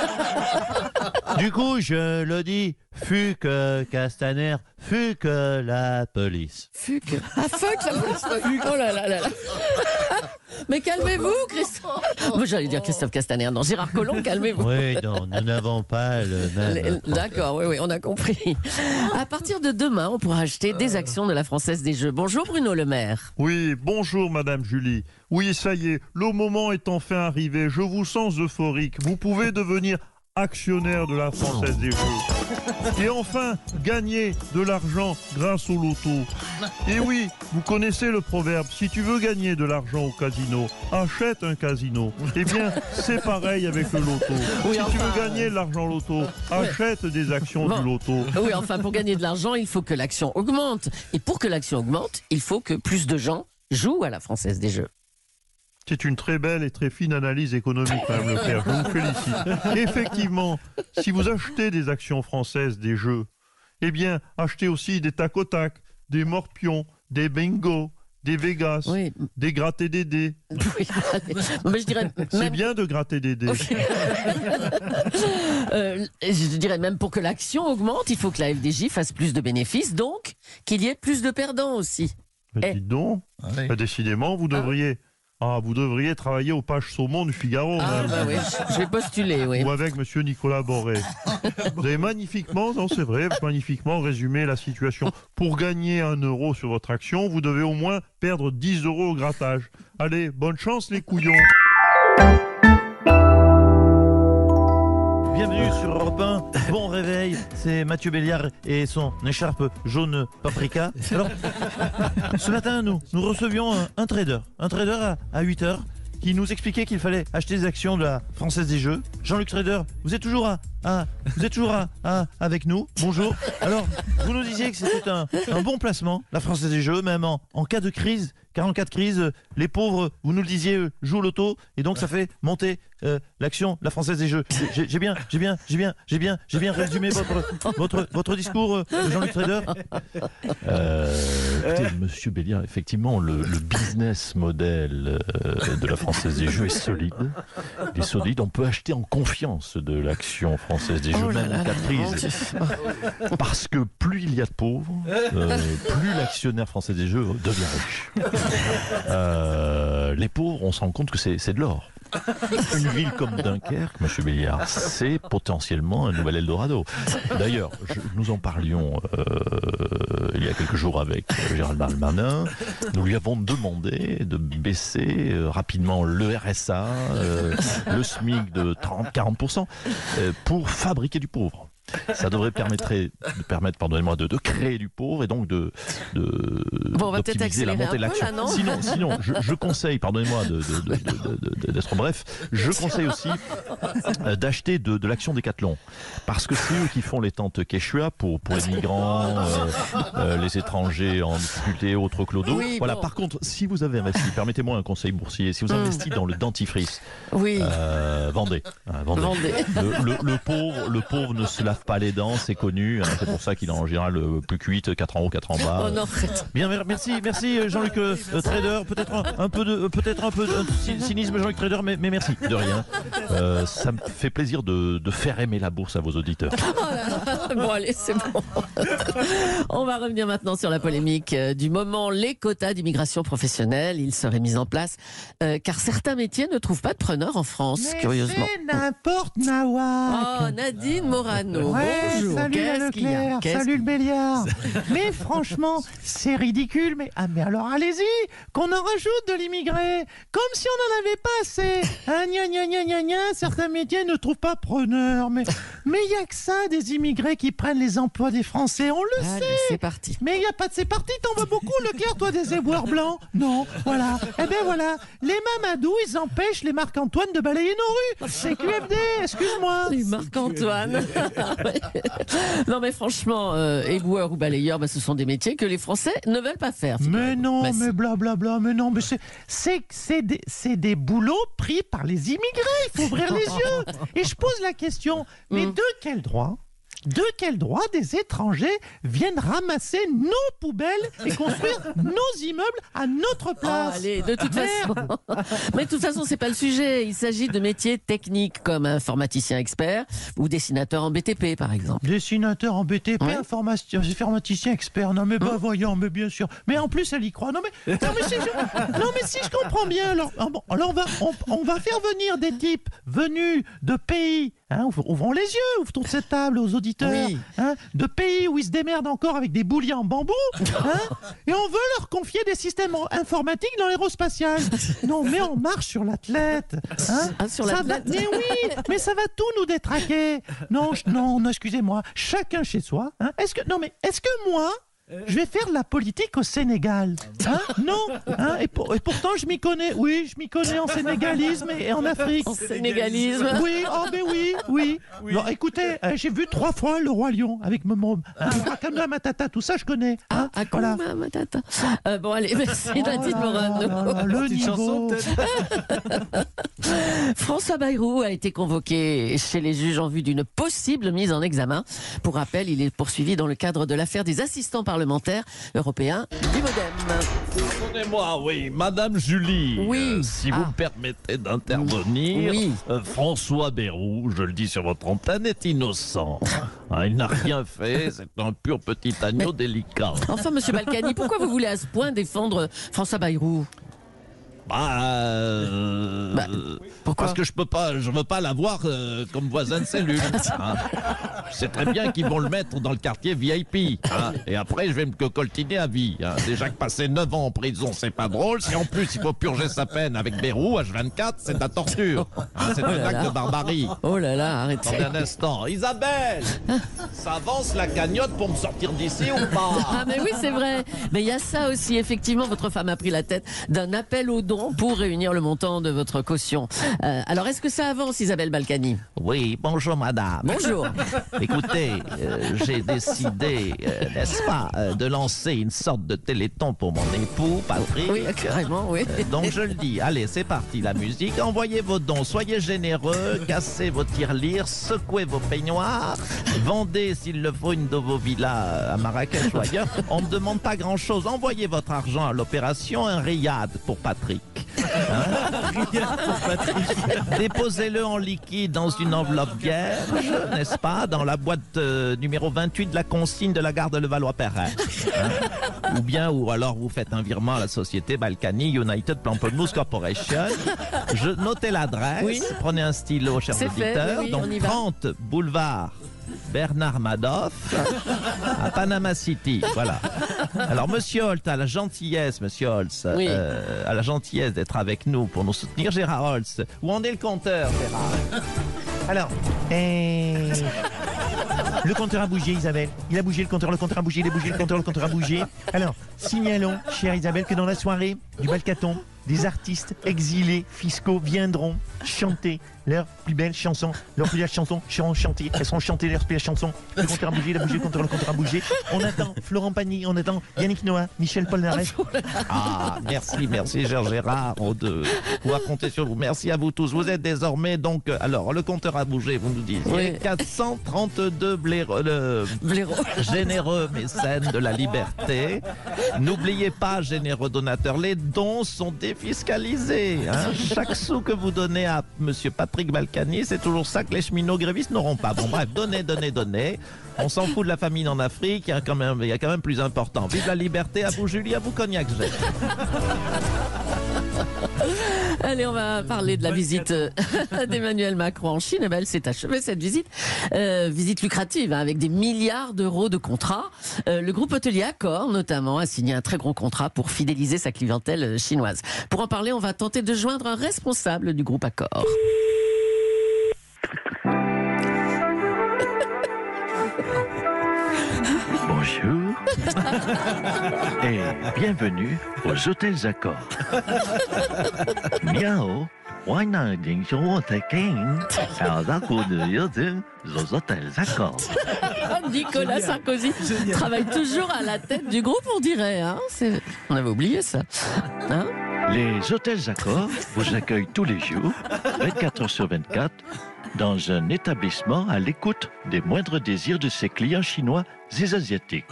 Du coup, je le dis, fut que Castaner, fut que la police. Fuck. Ah fuck la police. Oh là là là là. Mais calmez-vous Christophe. Moi j'allais dire Christophe Castaner. Non, Gérard Collomb, calmez-vous. Oui, non, nous n'avons pas le même... Les- D'accord, oui, oui, on a compris. À partir de demain, on pourra acheter des actions de la Française des Jeux. Bonjour Bruno Le Maire. Oui, bonjour Madame Julie. Oui, ça y est, le moment est enfin arrivé. Je vous sens euphorique. Vous pouvez devenir actionnaire de la Française des Jeux. Et enfin, gagner de l'argent grâce au loto. Et oui, vous connaissez le proverbe, si tu veux gagner de l'argent au casino, achète un casino. Eh bien, c'est pareil avec le loto. Oui, si tu enfin, veux gagner de l'argent au loto, achète des actions Bon. du loto. Oui, enfin, pour gagner de l'argent, il faut que l'action augmente. Et pour que l'action augmente, il faut que plus de gens jouent à la Française des Jeux. C'est une très belle et très fine analyse économique, Madame Leclerc. Je vous félicite. Effectivement, si vous achetez des actions françaises des jeux, eh bien, achetez aussi des tac au tac, des morpions, des bingo, des Vegas, Oui, des grattés des dés. oui. allez. Mais je dirais C'est même, bien de gratter des dés. euh, je dirais même pour que l'action augmente, il faut que la F D J fasse plus de bénéfices, donc qu'il y ait plus de perdants aussi. Mais Eh. dites donc, bah, décidément, vous devriez, ah, vous devriez travailler aux pages saumon du Figaro, Ah Madame. bah oui, je je vais postuler, oui. Ou avec Monsieur Nicolas Boré. Vous avez magnifiquement, non c'est vrai, magnifiquement résumé la situation. Pour gagner un euro sur votre action, vous devez au moins perdre dix euros au grattage. Allez, bonne chance les couillons. Bienvenue sur Europe un. Bon réveil, c'est Mathieu Béliard et son écharpe jaune paprika. Alors, ce matin, nous, nous recevions un, un trader, un trader à, à huit heures qui nous expliquait qu'il fallait acheter des actions de la Française des Jeux. Jean-Luc Trader, vous êtes toujours, à, à- vous êtes toujours à, à- avec nous. Bonjour. Alors, vous nous disiez que c'était un, un bon placement, la Française des Jeux, même en, en cas de crise. Car en cas de crise, les pauvres, vous nous le disiez, jouent au loto et donc ça fait monter euh, l'action, la Française des Jeux. J'ai j'ai bien, j'ai bien, j'ai bien, j'ai bien, j'ai bien résumé votre, votre, votre discours, euh, Jean-Luc Trader. Euh, écoutez, Monsieur Béliard, effectivement, le, le business model euh, de la Française des Jeux est solide. Il est solide. On peut acheter en confiance de l'action Française des Jeux, Oh là même là en cas là, de mon crise. Parce que plus il y a de pauvres, euh, plus l'actionnaire français des Jeux devient riche. Euh, les pauvres, on se rend compte que c'est c'est de l'or. Une ville comme Dunkerque, Monsieur Béliard, c'est potentiellement un nouvel Eldorado. D'ailleurs, je- nous en parlions euh, il y a quelques jours avec Gérald Darmanin. Nous lui avons demandé de baisser euh, rapidement le R S A, euh, le SMIC de trente à quarante pour cent euh, pour fabriquer du pauvre. Ça devrait permettre, de permettre pardonnez-moi, de, de créer du pauvre et donc de, de Bon, on va peut-être d'optimiser la accélérer montée de un peu, l'action. là, non Sinon, sinon je, je conseille, pardonnez-moi de, de, de, de, de, d'être bref, je conseille aussi euh, d'acheter de, de l'action Décathlon. Parce que c'est eux qui font les tentes Quechua pour, pour les migrants, euh, euh, les étrangers en difficulté, autres clodos. Oui, voilà, bon. par contre, si vous avez investi, permettez-moi un conseil boursier, si vous Hum. investissez dans le dentifrice, Oui, euh, vendez. hein, vendez. vendez. Le, le- le pauvre, le pauvre ne se lave pas les dents, c'est connu. hein, c'est pour ça qu'il est en général euh, plus cuite, quatre en haut, quatre en bas. Oh non, arrête. Bien, mer- merci, merci euh, Jean-Luc euh, euh, Trader. Peut-être un, un peu de, euh, peut-être un peu de cy- cynisme, Jean-Luc Trader, mais, mais merci. De rien. Euh, ça me fait plaisir de, de faire aimer la bourse à vos auditeurs. Bon, allez, c'est bon. On va revenir maintenant sur la polémique euh, du moment. Les quotas d'immigration professionnelle, ils seraient mis en place euh, car certains métiers ne trouvent pas de preneurs en France, curieusement. C'est n'importe Nawak. Oh, Nadine Morano, Ouais, bonjour. salut la Qu'est-ce qu'il y a Leclerc, Qu'est-ce- salut le Béliard. Mais franchement, c'est ridicule. Mais, ah, mais alors allez-y, qu'on en rajoute de l'immigré. Comme si on n'en avait pas assez. Ah, gna, gna, gna, gna, gna, certains métiers ne trouvent pas preneur. Mais mais il n'y a que ça, des immigrés qui prennent les emplois des Français. On le Allez, sait. c'est parti. Mais il n'y a pas de c'est parti, t'en veux beaucoup, Leclerc, toi, des éboueurs blancs? Non, voilà. Eh bien voilà, les Mamadou, ils empêchent les Marc-Antoine de balayer nos rues. C'est Q F D, excuse-moi. Les Marc-Antoine. Non mais franchement, euh, éboueur ou balayeur, bah, ce sont des métiers que les Français ne veulent pas faire. Mais non, Bah, si. mais blablabla, mais non, mais c'est c'est c'est des, c'est des boulots pris par les immigrés. Il faut ouvrir les yeux. Et je pose la question, mais Mm. de quel droit? De quel droit des étrangers viennent ramasser nos poubelles et construire nos immeubles à notre Oh, place? allez, de toute façon. Mais de toute façon, c'est pas le sujet. Il s'agit de métiers techniques comme informaticien expert ou dessinateur en B T P, par exemple. Dessinateur en B T P, Ouais. informaticien, informaticien expert. Non mais bah voyons, mais bien sûr. Mais en plus elle y croit. Non mais, non, mais, si, je, non, mais si je comprends bien, alors, ah bon, alors on, va, on, on va faire venir des types venus de pays. Hein, ouvrons, ouvrons les yeux, ouvrons cette table aux auditeurs. Oui. Hein, de pays où ils se démerdent encore avec des bouliers en bambou. Hein, et on veut leur confier des systèmes en- informatiques dans l'aérospatial. Non mais on marche sur l'athlète. Hein. Ah, sur Ça l'athlète. va- Mais oui, mais ça va tout nous détraquer. Non, je- non, non, excusez-moi. Chacun chez soi. Hein. Est-ce que non, mais est-ce que moi, je vais faire de la politique au Sénégal? Hein? Non. Hein. Et, pour- et pourtant, je m'y connais. Oui, je m'y connais en sénégalisme et en Afrique. En sénégalisme. Oui, oh mais oui, oui. Non, écoutez, euh, j'ai vu trois fois le roi lion avec mon môme. Hein, Wakanda Matata, tout ça je connais. Hein, Ah, voilà. voilà. Matata. Euh, bon, allez, merci Nadine Oh là là Morano. là, le niveau. François Bayrou a été convoqué chez les juges en vue d'une possible mise en examen. Pour rappel, il est poursuivi dans le cadre de l'affaire des assistants parlementaires européens du Modem. Pardonnez-moi, oui, Madame Julie. Oui. euh, si vous Ah. me permettez d'intervenir, Oui. euh, François Bayrou, je le dis sur votre antenne, est innocent. Hein, il n'a rien fait, c'est un pur petit agneau délicat. Enfin, Monsieur Balkany, pourquoi vous voulez à ce point défendre François Bayrou? Bah, euh, Bah, pourquoi parce que je peux pas, je veux pas l'avoir euh, comme voisin de cellule. hein. Je sais très bien qu'ils vont le mettre dans le quartier V I P. hein. Et après, je vais me cocoltiner à vie. hein. Déjà que passer neuf ans en prison, c'est pas drôle. Si en plus il faut purger sa peine avec Bayrou, H vingt-quatre, c'est de la torture. hein. C'est Oh un là acte là. de barbarie. Oh là là, arrêtez. Attendez un instant. Isabelle, ça avance la cagnotte pour me sortir d'ici ou pas? Ah mais oui, c'est vrai. Mais il y a ça aussi. Effectivement, votre femme a pris la tête d'un appel aux dons millions pour réunir le montant de votre caution. Euh, alors, est-ce que ça avance, Isabelle Balkany? Oui, bonjour madame. Bonjour. Écoutez, euh, j'ai décidé, euh, n'est-ce pas, euh, de lancer une sorte de téléthon pour mon époux, Patrick. Oui, carrément, oui. Euh, donc je le dis, allez, c'est parti, la musique. Envoyez vos dons, soyez généreux, cassez vos tirelires, secouez vos peignoirs, vendez s'il le faut une de vos villas à Marrakech ou ailleurs. On ne demande pas grand-chose. Envoyez votre argent à l'opération, un riad pour Patrick. Hein? Déposez-le en liquide dans une enveloppe vierge, n'est-ce pas, dans la boîte euh, numéro vingt-huit de la consigne de la gare de Levallois-Perret. Hein? Ou bien, ou alors vous faites un virement à la société Balkany United Pamplemousse Corporation. Je notez l'adresse, Oui. prenez un stylo, chers C'est fait, auditeurs. oui, oui, donc on y va. trente boulevard Bernard Madoff à Panama City. Voilà. Alors, monsieur Holt a la gentillesse, monsieur Holtz, Oui. euh, a la gentillesse d'être avec nous pour nous soutenir. Gérard Holtz, où en est le compteur, Gérard? Alors, euh, le compteur a bougé, Isabelle. Il a bougé, le compteur, le compteur a bougé, il a bougé, le compteur, le compteur a bougé. Alors, signalons, chère Isabelle, que dans la soirée du Balcaton, des artistes exilés fiscaux viendront chanter leurs plus belles chansons. Leurs plus belles chansons seront chantées. Elles seront chantées, leurs plus belles chansons. Le compteur a bougé, il a bougé, le compteur, le compteur a bougé. On attend Florent Pagny, on attend Yannick Noah, Michel Polnareff. Ah, merci, merci, cher Gérard, oh, de pouvoir compter sur vous. Merci à vous tous. Vous êtes désormais, donc, euh, alors, le compteur a bougé, vous nous disiez. Oui. quatre cent trente-deux blaireaux, le Blaireau. généreux mécènes de la liberté. N'oubliez pas, généreux donateurs, les dons sont défiscalisés. Hein. Chaque sou que vous donnez à monsieur Patrick Balkany, c'est toujours ça que les cheminots grévistes n'auront pas. Bon, bref, donnez, donnez, donnez. On s'en fout de la famine en Afrique, il y a quand même, il y a quand même plus important. Vive la liberté, à vous Julie, à vous Cognac Jet. Allez, on va parler de la visite euh, d'Emmanuel Macron en Chine. Eh ben, elle s'est achevée, cette visite. Euh, visite lucrative, hein, avec des milliards d'euros de contrats. Euh, le groupe hôtelier Accor, notamment, a signé un très gros contrat pour fidéliser sa clientèle euh, chinoise. Pour en parler, on va tenter de joindre un responsable du groupe Accor. Bonjour et bienvenue aux Hôtels Accor. Miao, Wana Dingshou Tekin, Azaku de Yodin, aux Hôtels Accor. Nicolas Sarkozy travaille toujours à la tête du groupe, on dirait. Hein. C'est- on avait oublié ça. Hein. Les Hôtels Accor vous accueillent tous les jours, vingt-quatre heures sur vingt-quatre, dans un établissement à l'écoute des moindres désirs de ses clients chinois et asiatiques.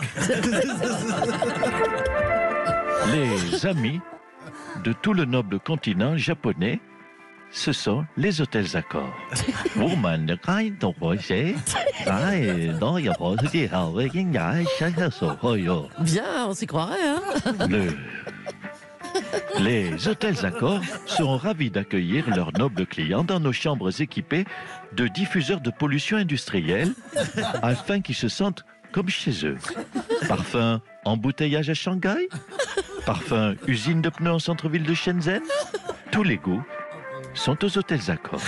Les amis de tout le noble continent japonais, ce sont les Hôtels Accor. Bien, on s'y croirait. Hein. Le- Les Hôtels Accor seront ravis d'accueillir leurs nobles clients dans nos chambres équipées de diffuseurs de pollution industrielle afin qu'ils se sentent comme chez eux. Parfum embouteillage à Shanghai, parfum usine de pneus en centre-ville de Shenzhen, tous les goûts sont aux Hôtels Accor.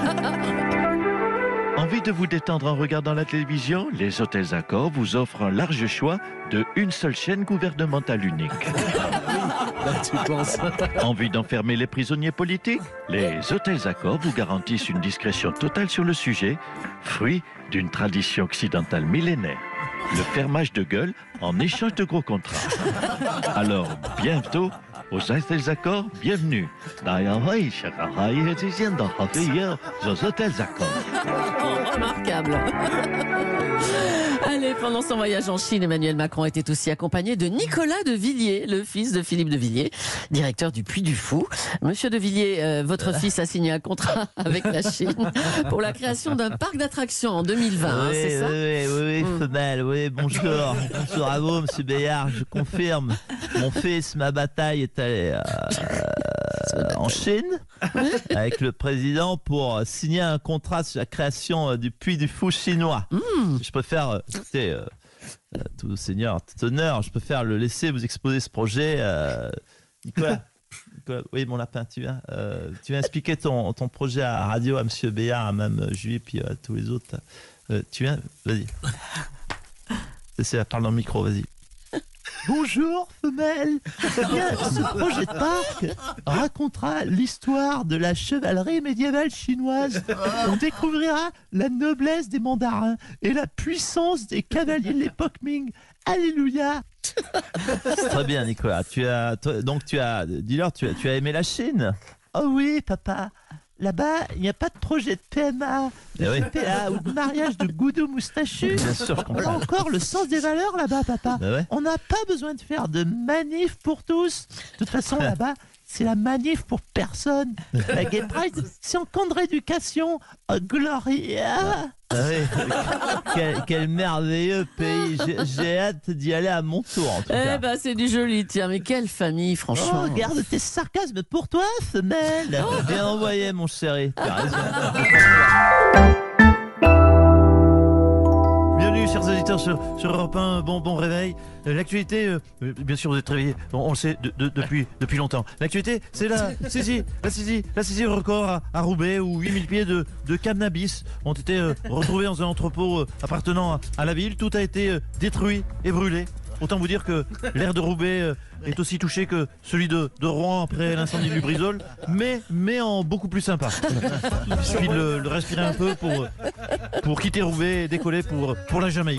Envie de vous détendre en regardant la télévision? Les Hôtels Accor vous offrent un large choix de une seule chaîne gouvernementale unique. Envie d'enfermer les prisonniers politiques? Les Hôtels Accor vous garantissent une discrétion totale sur le sujet, fruit d'une tradition occidentale millénaire. Le fermage de gueule en échange de gros contrats. Alors, bientôt, aux Hôtels Accor, bienvenue. Aux Hôtels Accor. Oh, remarquable. Allez, pendant son voyage en Chine, Emmanuel Macron était aussi accompagné de Nicolas de Villiers, le fils de Philippe de Villiers, directeur du Puy du Fou. Monsieur de Villiers, euh, votre fils a signé un contrat avec la Chine pour la création d'un parc d'attractions en deux mille vingt, hein, Oui, c'est ça? oui, oui, oui, Mm. femelle, oui, bonjour. Bonjour à vous, monsieur Béard, je confirme. Mon fils, ma bataille est allée euh, en Chine avec le président pour signer un contrat sur la création euh, du Puy du Fou chinois. Mm. Je préfère, euh, écoutez, euh, euh, tout seigneur, tout honneur, je préfère le laisser vous exposer ce projet. euh, Nicolas, Nicolas, oui, mon lapin, tu viens, euh, tu viens expliquer ton, ton projet à la radio à monsieur Béard, à même euh, Julie, puis à tous les autres. Euh, tu viens, vas-y. C'est, parle dans le micro, vas-y. Bonjour, femelle. Eh bien, ce projet de parc racontera l'histoire de la chevalerie médiévale chinoise. On découvrira la noblesse des mandarins et la puissance des cavaliers de l'époque Ming. Alléluia. Très bien, Nicolas. Tu as, toi, donc tu as, dis-leur, tu as, tu as aimé la Chine? Oh oui, papa. Là-bas, il n'y a pas de projet de P M A, de Eh oui. F P A ou de mariage de goudou moustachu. Bien sûr, je On a comprends. encore le sens des valeurs là-bas, papa. Bah ouais. On n'a pas besoin de faire de manif pour tous. De toute façon, là-bas, c'est la manif pour personne. La Gay Pride, c'est en camp de rééducation. Oh, Gloria. Ah oui. quel, quel merveilleux pays. J'ai, j'ai hâte d'y aller à mon tour, en tout Eh cas. ben, c'est du joli, tiens, mais quelle famille, Oh, franchement. garde tes sarcasmes pour toi, femelle. Bien envoyé, mon chéri. Tu as raison. Bienvenue, chers auditeurs, sur, sur Europe un. Bon, bon réveil. Euh, L'actualité, euh, euh, bien sûr, vous êtes réveillés. On, on le sait de- de- depuis, depuis longtemps. L'actualité, c'est la saisie, la saisie, la saisie record à, à Roubaix où huit mille pieds de, de cannabis ont été euh, retrouvés dans un entrepôt euh, appartenant à, à la ville. Tout a été euh, détruit et brûlé. Autant vous dire que l'air de Roubaix euh, est aussi touché que celui de, de Rouen après l'incendie du Brisol, mais, mais en beaucoup plus sympa. Il suffit de le, le respirer un peu pour, euh, pour quitter Roubaix et décoller pour, pour la Jamaïque.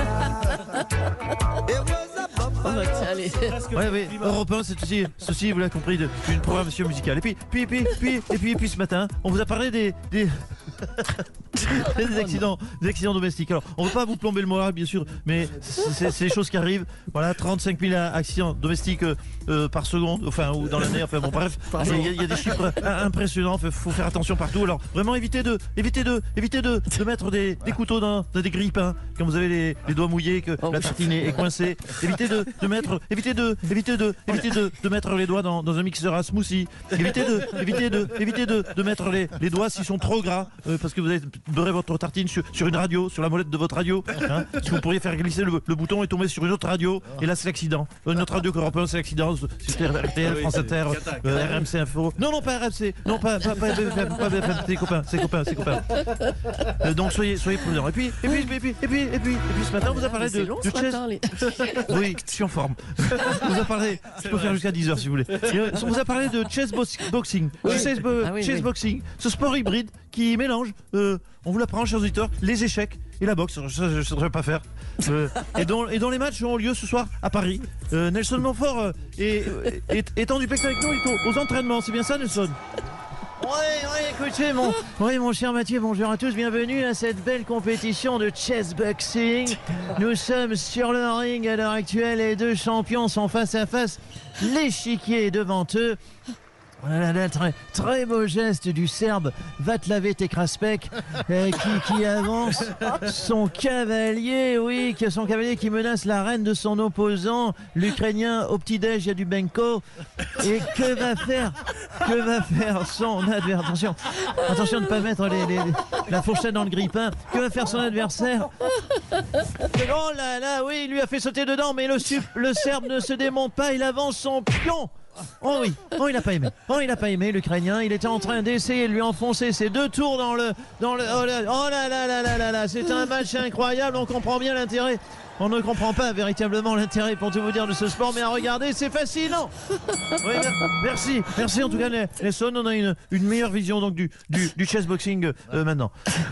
Oh, bah, tiens, allez. Ouais, oui, Europe un, c'est aussi, ceci, vous l'avez compris, de- d'une programmation musicale. Et puis, puis, puis, puis, et puis, et puis ce matin, on vous a parlé des, des, des accidents, des accidents domestiques. Alors, on ne veut pas vous plomber le moral, bien sûr, mais c'est c'est des choses qui arrivent. Voilà, trente-cinq mille accidents domestiques euh, euh, par seconde, enfin, ou dans l'année. Enfin, bon, bref, il y, a- il y a des chiffres euh, impressionnants. Il faut faire attention partout. Alors, vraiment, évitez de, évitez de, évitez de, de mettre des, des couteaux dans, dans des grille-pains quand vous avez les, les doigts mouillés, que Oh, la oui. tartine est, est coincée. Évitez de, de mettre, évitez de, évitez de, évitez de, de mettre les doigts dans, dans un mixeur à smoothie. Évitez de, évitez de, évitez de, de mettre les, les doigts s'ils sont trop gras, euh, parce que vous allez beurrer votre tartine sur, sur une radio, sur la molette de votre radio. Hein, parce que vous pourriez faire glisser le, le bouton et tomber sur une autre radio, et là c'est l'accident. Euh, Une autre radio qu'Europe un, c'est l'accident. C'est R T L, France Inter, euh, R M C Info. Non, non, pas R M C. Non, pas, pas, pas, B F M, pas B F M. C'est copains, c'est copains, c'est copains. Euh, donc soyez, soyez prudents. Et puis, et puis, et puis, et puis, et puis, et puis, et puis ce matin, on vous a parlé C'est de, long de ce chess. matin, les- Oui, je suis en forme. On vous a parlé, je peux faire jusqu'à dix heures si vous voulez. Et, euh, on vous a parlé de chess box- boxing. Oui. Chess, bo- Ah oui, chess oui. boxing, ce sport hybride qui mélange, euh, on vous l'apprend, chers auditeurs, les échecs et la boxe. Ça, je ne saurais pas faire. Euh, et, dont, et dont les matchs ont lieu ce soir à Paris. Euh, Nelson Montfort euh, est, est, est en duplex avec nous, il est aux, aux entraînements. C'est bien ça, Nelson? Oui, oui, écoutez, mon, oui, mon cher Mathieu, bonjour à tous, bienvenue à cette belle compétition de chess boxing. Nous sommes sur le ring à l'heure actuelle, les deux champions sont face à face, l'échiquier est devant eux. Oh là là là, très, très beau geste du Serbe Vatlavé Tekraspek euh, qui, qui avance son cavalier, oui, que son cavalier qui menace la reine de son opposant, l'Ukrainien Optidej Yadubenko. Et que va faire, que va faire son adversaire? Attention, attention de ne pas mettre les, les- la fourchette dans le grille-pain. Que va faire son adversaire? Oh là là, oui, il lui a fait sauter dedans, mais le, sup- le Serbe ne se démonte pas, il avance son pion. Oh oui, oh il n'a pas aimé, oh il n'a pas aimé l'Ukrainien, il était en train d'essayer de lui enfoncer ses deux tours dans le, dans le, oh là oh là là là là là là, c'est un match incroyable, on comprend bien l'intérêt, on ne comprend pas véritablement l'intérêt pour tout vous dire de ce sport, mais à regarder c'est fascinant. Oui, mer- merci, merci en tout cas les, les sons, on a une, une meilleure vision donc du, du, du chess boxing euh, maintenant.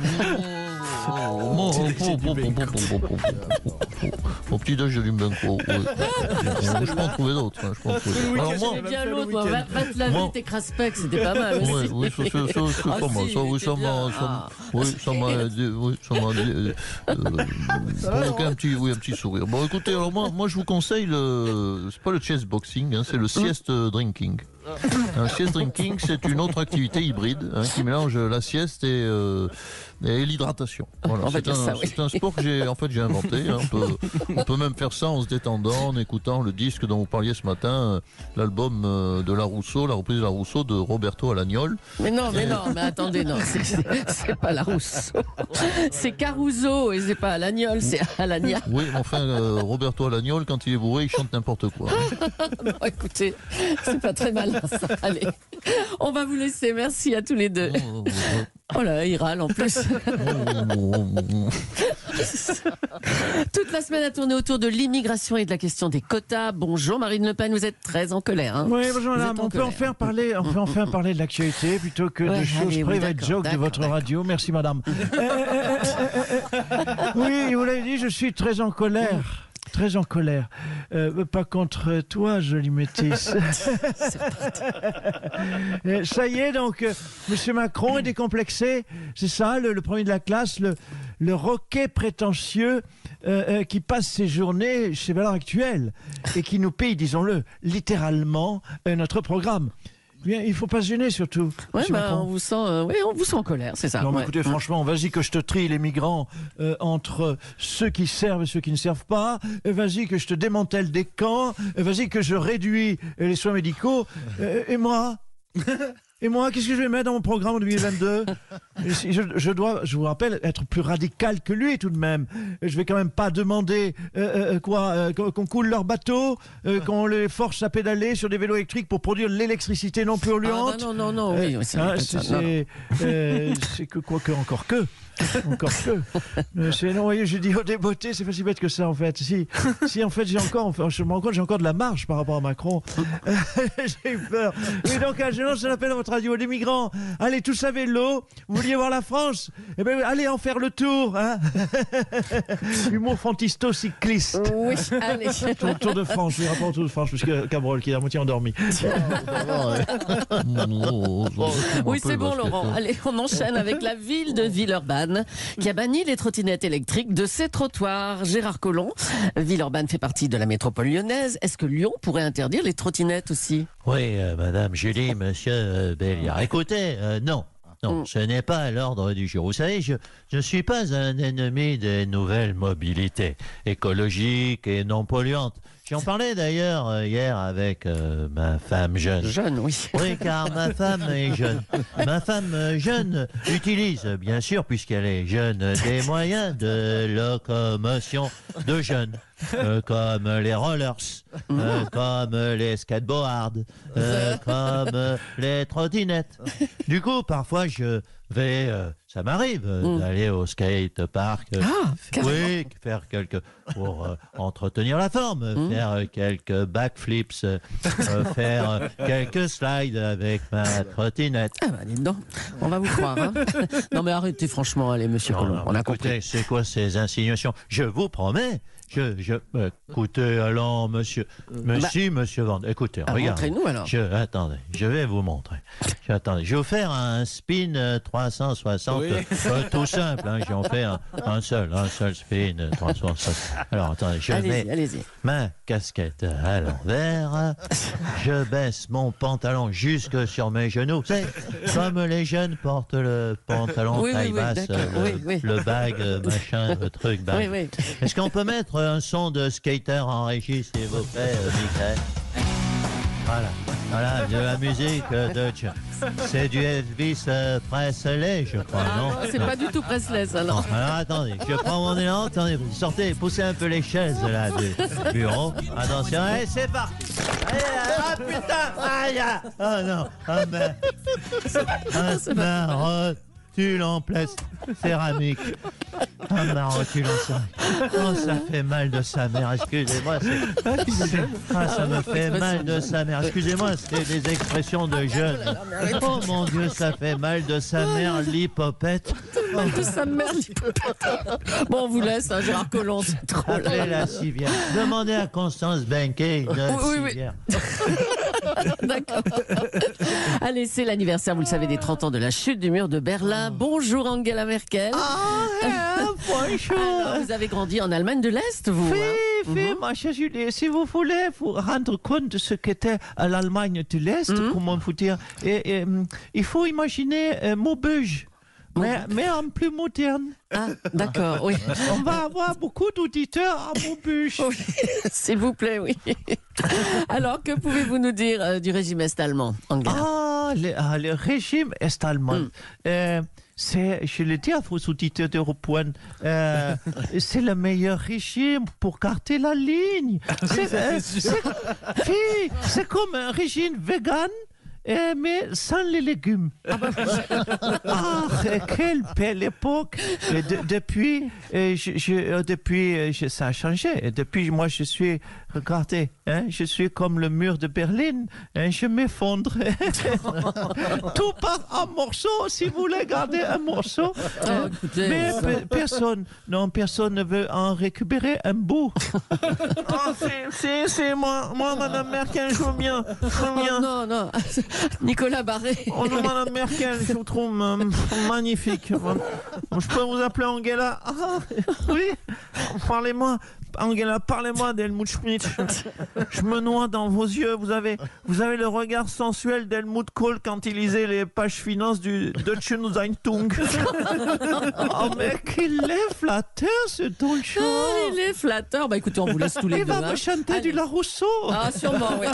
Mon petit déj de Limbenko. Je peux en trouver d'autres. hein, je peux en trouver d'autres. Alors moi, J'aimais bien l'autre, moi. Va, va te laver Moi- tes craspec, c'était pas mal aussi. oui, oui, ça, c'est- ça, c'est Ah pas mal. si, Ça, il oui, était ça bien. m'a, ça m'a- Ah. oui, ça m'a aidé, oui, ça m'a aidé, euh, euh, provoqué un petit, oui, un petit sourire. Bon, écoutez, alors moi, moi, je vous conseille le, c'est pas le chess boxing, hein, c'est le sieste drinking. Un sieste drinking, c'est une autre activité hybride hein, qui mélange la sieste et, euh, et l'hydratation. Voilà, On va c'est dire un, ça, oui. c'est un sport que j'ai, en fait, j'ai inventé. hein. On peut, on peut même faire ça en se détendant, en écoutant le disque dont vous parliez ce matin, euh, l'album euh, de La Rousseau, la reprise de La Rousseau de Roberto Alagnol. Mais non, mais non, mais attendez, non, c'est- c'est c'est pas la Rousseau. C'est Caruso et c'est pas Alagnol, c'est Alagna. Oui, mais enfin, euh, Roberto Alagnol, quand il est bourré, il chante n'importe quoi. Bon, écoutez, c'est pas très malin ça. Allez, on va vous laisser. Merci à tous les deux. Oh là, il râle en plus. Toute la semaine a tourné autour de l'immigration et de la question des quotas. Bonjour Marine Le Pen, vous êtes très en colère. Hein. Oui, bonjour Vous madame. êtes en On peut en colère. faire parler, on peut enfin parler de l'actualité plutôt que Ouais, de choses allez, oui, private d'accord, joke de d'accord, votre d'accord. radio. Merci madame. Euh, euh, euh, euh, euh, oui, vous l'avez dit, je suis très en colère. Très en colère. Euh, pas contre toi, jolie métisse. Euh, Ça y est, donc, euh, Monsieur Macron est décomplexé. C'est ça, le, le premier de la classe, le, le roquet prétentieux euh, euh, qui passe ses journées chez Valeurs Actuelles et qui nous paye, disons-le, littéralement euh, notre programme. Bien, il ne faut pas se gêner, surtout. Ouais, Monsieur bah, Macron. on vous sent, euh, oui, on vous sent en colère, c'est ça. Non, mais ouais. écoutez, franchement, vas-y que je te trie les migrants euh, entre ceux qui servent et ceux qui ne servent pas. Euh, vas-y que je te démantèle des camps. Euh, vas-y que je réduis euh, les soins médicaux. Euh, et moi Et moi, qu'est-ce que je vais mettre dans mon programme en deux mille vingt-deux? Et si je, je dois, je vous rappelle, être plus radical que lui tout de même. Je vais quand même pas demander euh, euh, quoi, euh, qu'on qu'on coule leur bateau, euh, qu'on les force à pédaler sur des vélos électriques pour produire l'électricité non polluante. Ah, non, non, non, oui, oui, c'est Hein, pas c'est ça, non, non. c'est, euh, c'est que quoi que encore que encore que Euh, c'est non, vous voyez, j'ai dit au débeauté, c'est pas si bête que ça en fait. Si si en fait j'ai encore enfin, je me rends compte j'ai encore de la marge par rapport à Macron. J'ai eu peur. Oui, donc un jeune homme, ça l'appelle à votre radio des migrants. Allez tous à vélo. Vous vouliez voir la France? Eh ben allez en faire le tour, hein. Humour fantisto-cycliste. Oui, allez. Tour, Tour de France, je rapport au Tour de France, parce que Cabrol qui est à moitié endormi. Oui, c'est bon, Laurent. Allez, on enchaîne avec la ville de Villeurbanne qui a banni les trottinettes électriques de ses trottoirs. Gérard Collomb, Villeurbanne fait partie de la métropole lyonnaise. Est-ce que Lyon pourrait interdire les trottinettes aussi? Oui, euh, Madame Julie, Monsieur euh, Béliard. Écoutez, euh, non. Non, Mm. ce n'est pas à l'ordre du jour. Vous savez, je ne suis pas un ennemi des nouvelles mobilités écologiques et non polluantes. J'en parlais d'ailleurs euh, hier avec euh, ma femme jeune. Jeune, oui. Oui, car ma femme est jeune. Ma femme euh, jeune utilise, bien sûr, puisqu'elle est jeune, des moyens de locomotion de jeunes, euh, comme les rollers, euh, comme les skateboards, euh, comme euh, les trottinettes. Du coup, parfois, je vais, euh, ça m'arrive euh, Mm. d'aller au skate park. euh, Ah, carrément. oui, faire quelques pour euh, entretenir la forme, Mm. faire euh, quelques backflips, euh, euh, faire euh, quelques slides avec ma trottinette. Ah bah, dites donc, on va vous croire. Hein. Non mais arrêtez franchement, allez, Monsieur Non, Collomb, non, on a écoutez, compris. c'est quoi ces insinuations? Je vous promets. Je, je, euh, écoutez, allons, monsieur, monsieur, monsieur Van, écoutez, Ah, regardez. montrez-nous alors. Je, attendez, je vais vous montrer. Je, attendez, je vais vous faire un spin euh, trois cent soixante, Oui. euh, tout simple. Hein, j'en fais un, un seul, un seul spin euh, trois cent soixante. Alors, attendez, je Allez-y, mets allez-y. ma casquette à l'envers, je baisse mon pantalon jusque sur mes genoux. Vous savez, comme les jeunes portent le pantalon Oui, oui, taille oui, basse, d'accord, le, oui, oui. le bag, euh, machin, le truc bag. Oui, oui. Est-ce qu'on peut mettre un son de skater en régie, s'il vous plaît, euh, Michael? Voilà, voilà, de la musique euh, de... C'est du Elvis euh, Presley, je crois, Ah non? non, c'est pas du tout Presley, ça, non. Non, alors attendez, je prends mon élan, attendez, vous sortez, poussez un peu les chaises là du bureau. Attention, allez, c'est parti. Allez, ah putain, aïe, ah, oh non, ah ben, ah, ma rotule en plastique céramique. Ah, ma rotule en céramique. Oh, ça fait mal de sa mère, excusez-moi. c'est- c'est- Ah, ça me fait mal de sa mère, excusez-moi, c'est des expressions de jeunes. Oh mon Dieu, ça fait mal de sa mère, l'hypopète. Mal de sa mère, l'hypopète. Bon, on vous laisse, hein, Gérard Collomb, c'est trop là. Appelez la civière. Demandez à Constance Benquet une Oui, oui. civière. D'accord. Allez, c'est l'anniversaire, vous le savez, des trente ans de la chute du mur de Berlin. Bonjour Angela Merkel. Bonjour. Alors, vous avez grandi en Allemagne de l'Est, vous hein Fais, fais, ma chère Julie, si vous voulez vous rendre compte de ce qu'était euh, l'Allemagne de l'Est, Mhm. comment vous dire, et, et, hum, il faut imaginer euh, Maubeuge, mais, mais en plus moderne. Ah, d'accord, oui. On va avoir beaucoup d'auditeurs à Maubeuge. Oui, s'il vous plaît, oui. Alors, que pouvez-vous nous dire euh, du régime est-allemand, Angela? Ah, le, ah, le régime est-allemand. Mm. Euh, c'est, je le dis à vos auditeurs d'Europe One, euh, c'est le meilleur régime pour garder la ligne. C'est, euh, c'est, oui, c'est comme un régime vegan eh, mais sans les légumes. Ah, quelle belle époque. Et de- depuis, euh, je, je- euh, depuis euh, je- ça a changé. Et depuis, moi, je suis, regardez, hein, je suis comme le mur de Berlin. Hein, je m'effondre. Tout part en morceaux. Si vous voulez garder un morceau. hein. écoutez, Mais ça- pe- personne, non, personne ne veut en récupérer un bout. Ah, c'est- c'est c'est moi, moi, Madame Merkel, je veux bien. Je veux Oh, bien. non, non. Nicolas Barré. Oh non, Madame Merkel, je vous trouve euh, magnifique. Je peux vous appeler Angela? Ah, oui, parlez-moi. Angela, parlez-moi d'Helmut Schmidt. Je me noie dans vos yeux. Vous avez, vous avez le regard sensuel d'Helmut Kohl quand il lisait les pages finances du Deutschen Zeitung. Oh, mais qu'il est flatteur, ce Don Ah, Juan. il est flatteur. Bah écoutez, on vous laisse tous les Il deux. va hein. me chanter Allez. du La Rousseau. Ah, sûrement, oui.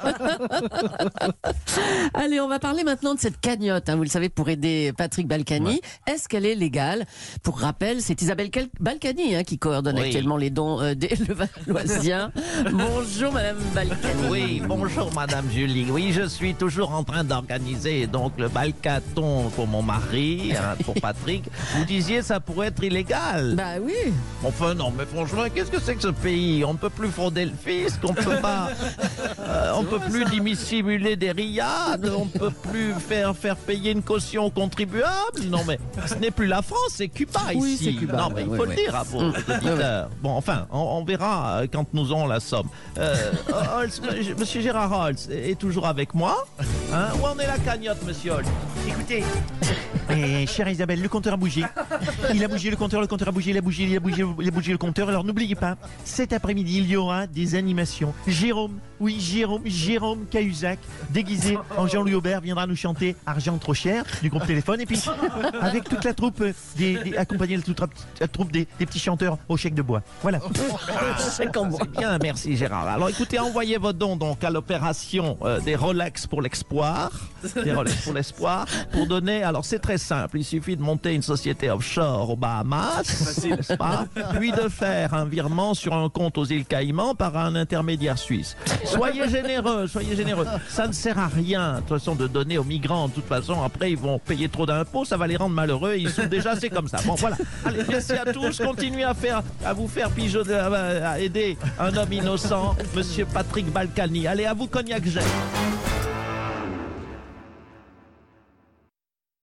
Allez, on va parler maintenant de cette cagnotte, hein, vous le savez, pour aider Patrick Balkany. Est-ce qu'elle est légale? Pour rappel, c'est Isabelle Cal- Balkany hein, qui coordonne Oui. actuellement les dons euh, des Levalloisiens. Bonjour, Madame Balkany. Oui, bonjour Madame Julie. Oui, je suis toujours en train d'organiser donc le balcaton pour mon mari, hein, pour Patrick. Vous disiez ça pourrait être illégal. Bah oui. Enfin non, mais franchement, qu'est-ce que c'est que ce pays? On ne peut plus frauder le fisc, on peut pas, euh, on peut plus dissimuler des riades, on peut plus faire faire payer une caution aux contribuables. Non mais ce n'est plus la France, c'est Cuba Oui, ici. c'est Cuba, non ouais, mais il ouais, faut ouais. le dire à vos Mm. auditeurs. Bon, enfin, on, on verra euh, quand nous aurons la somme. Euh, Holtz, m- Monsieur Gérard Holtz est toujours avec moi. Hein? Où en est la cagnotte, Monsieur Holtz? Écoutez, eh, chère Isabelle, le compteur a bougé. Il a bougé, le compteur, le compteur a bougé, il a bougé, il a bougé, il a bougé le compteur. Alors n'oubliez pas, cet après-midi, il y aura des animations. Jérôme, oui, Jérôme, Jérôme Cahuzac, déguisé en Jean-Louis Aubert, viendra nous chanter Argent trop cher du groupe Téléphone. Et puis, avec toute la troupe, euh, des, des, accompagnée de toute la, la troupe des, des petits chanteurs au chèque de bois. Voilà. C'est bien, merci Gérard. Alors écoutez, envoyez vos dons donc à l'opération euh, des Rolex pour l'espoir. Des Rolex pour l'espoir. Pour donner, alors c'est très simple, il suffit de monter une société offshore aux Bahamas, n'est-ce pas? Puis de faire un virement sur un compte aux îles Caïmans par un intermédiaire suisse. Soyez généreux, soyez généreux. Ça ne sert à rien, de toute façon, de donner aux migrants. De toute façon, après, ils vont payer trop d'impôts, ça va les rendre malheureux. Ils sont déjà, c'est comme ça. Bon, voilà. Allez, merci à tous. Continuez à faire, à vous faire pigeonner, à, à aider un homme innocent, Monsieur Patrick Balkany. Allez, à vous, Cognac Jet.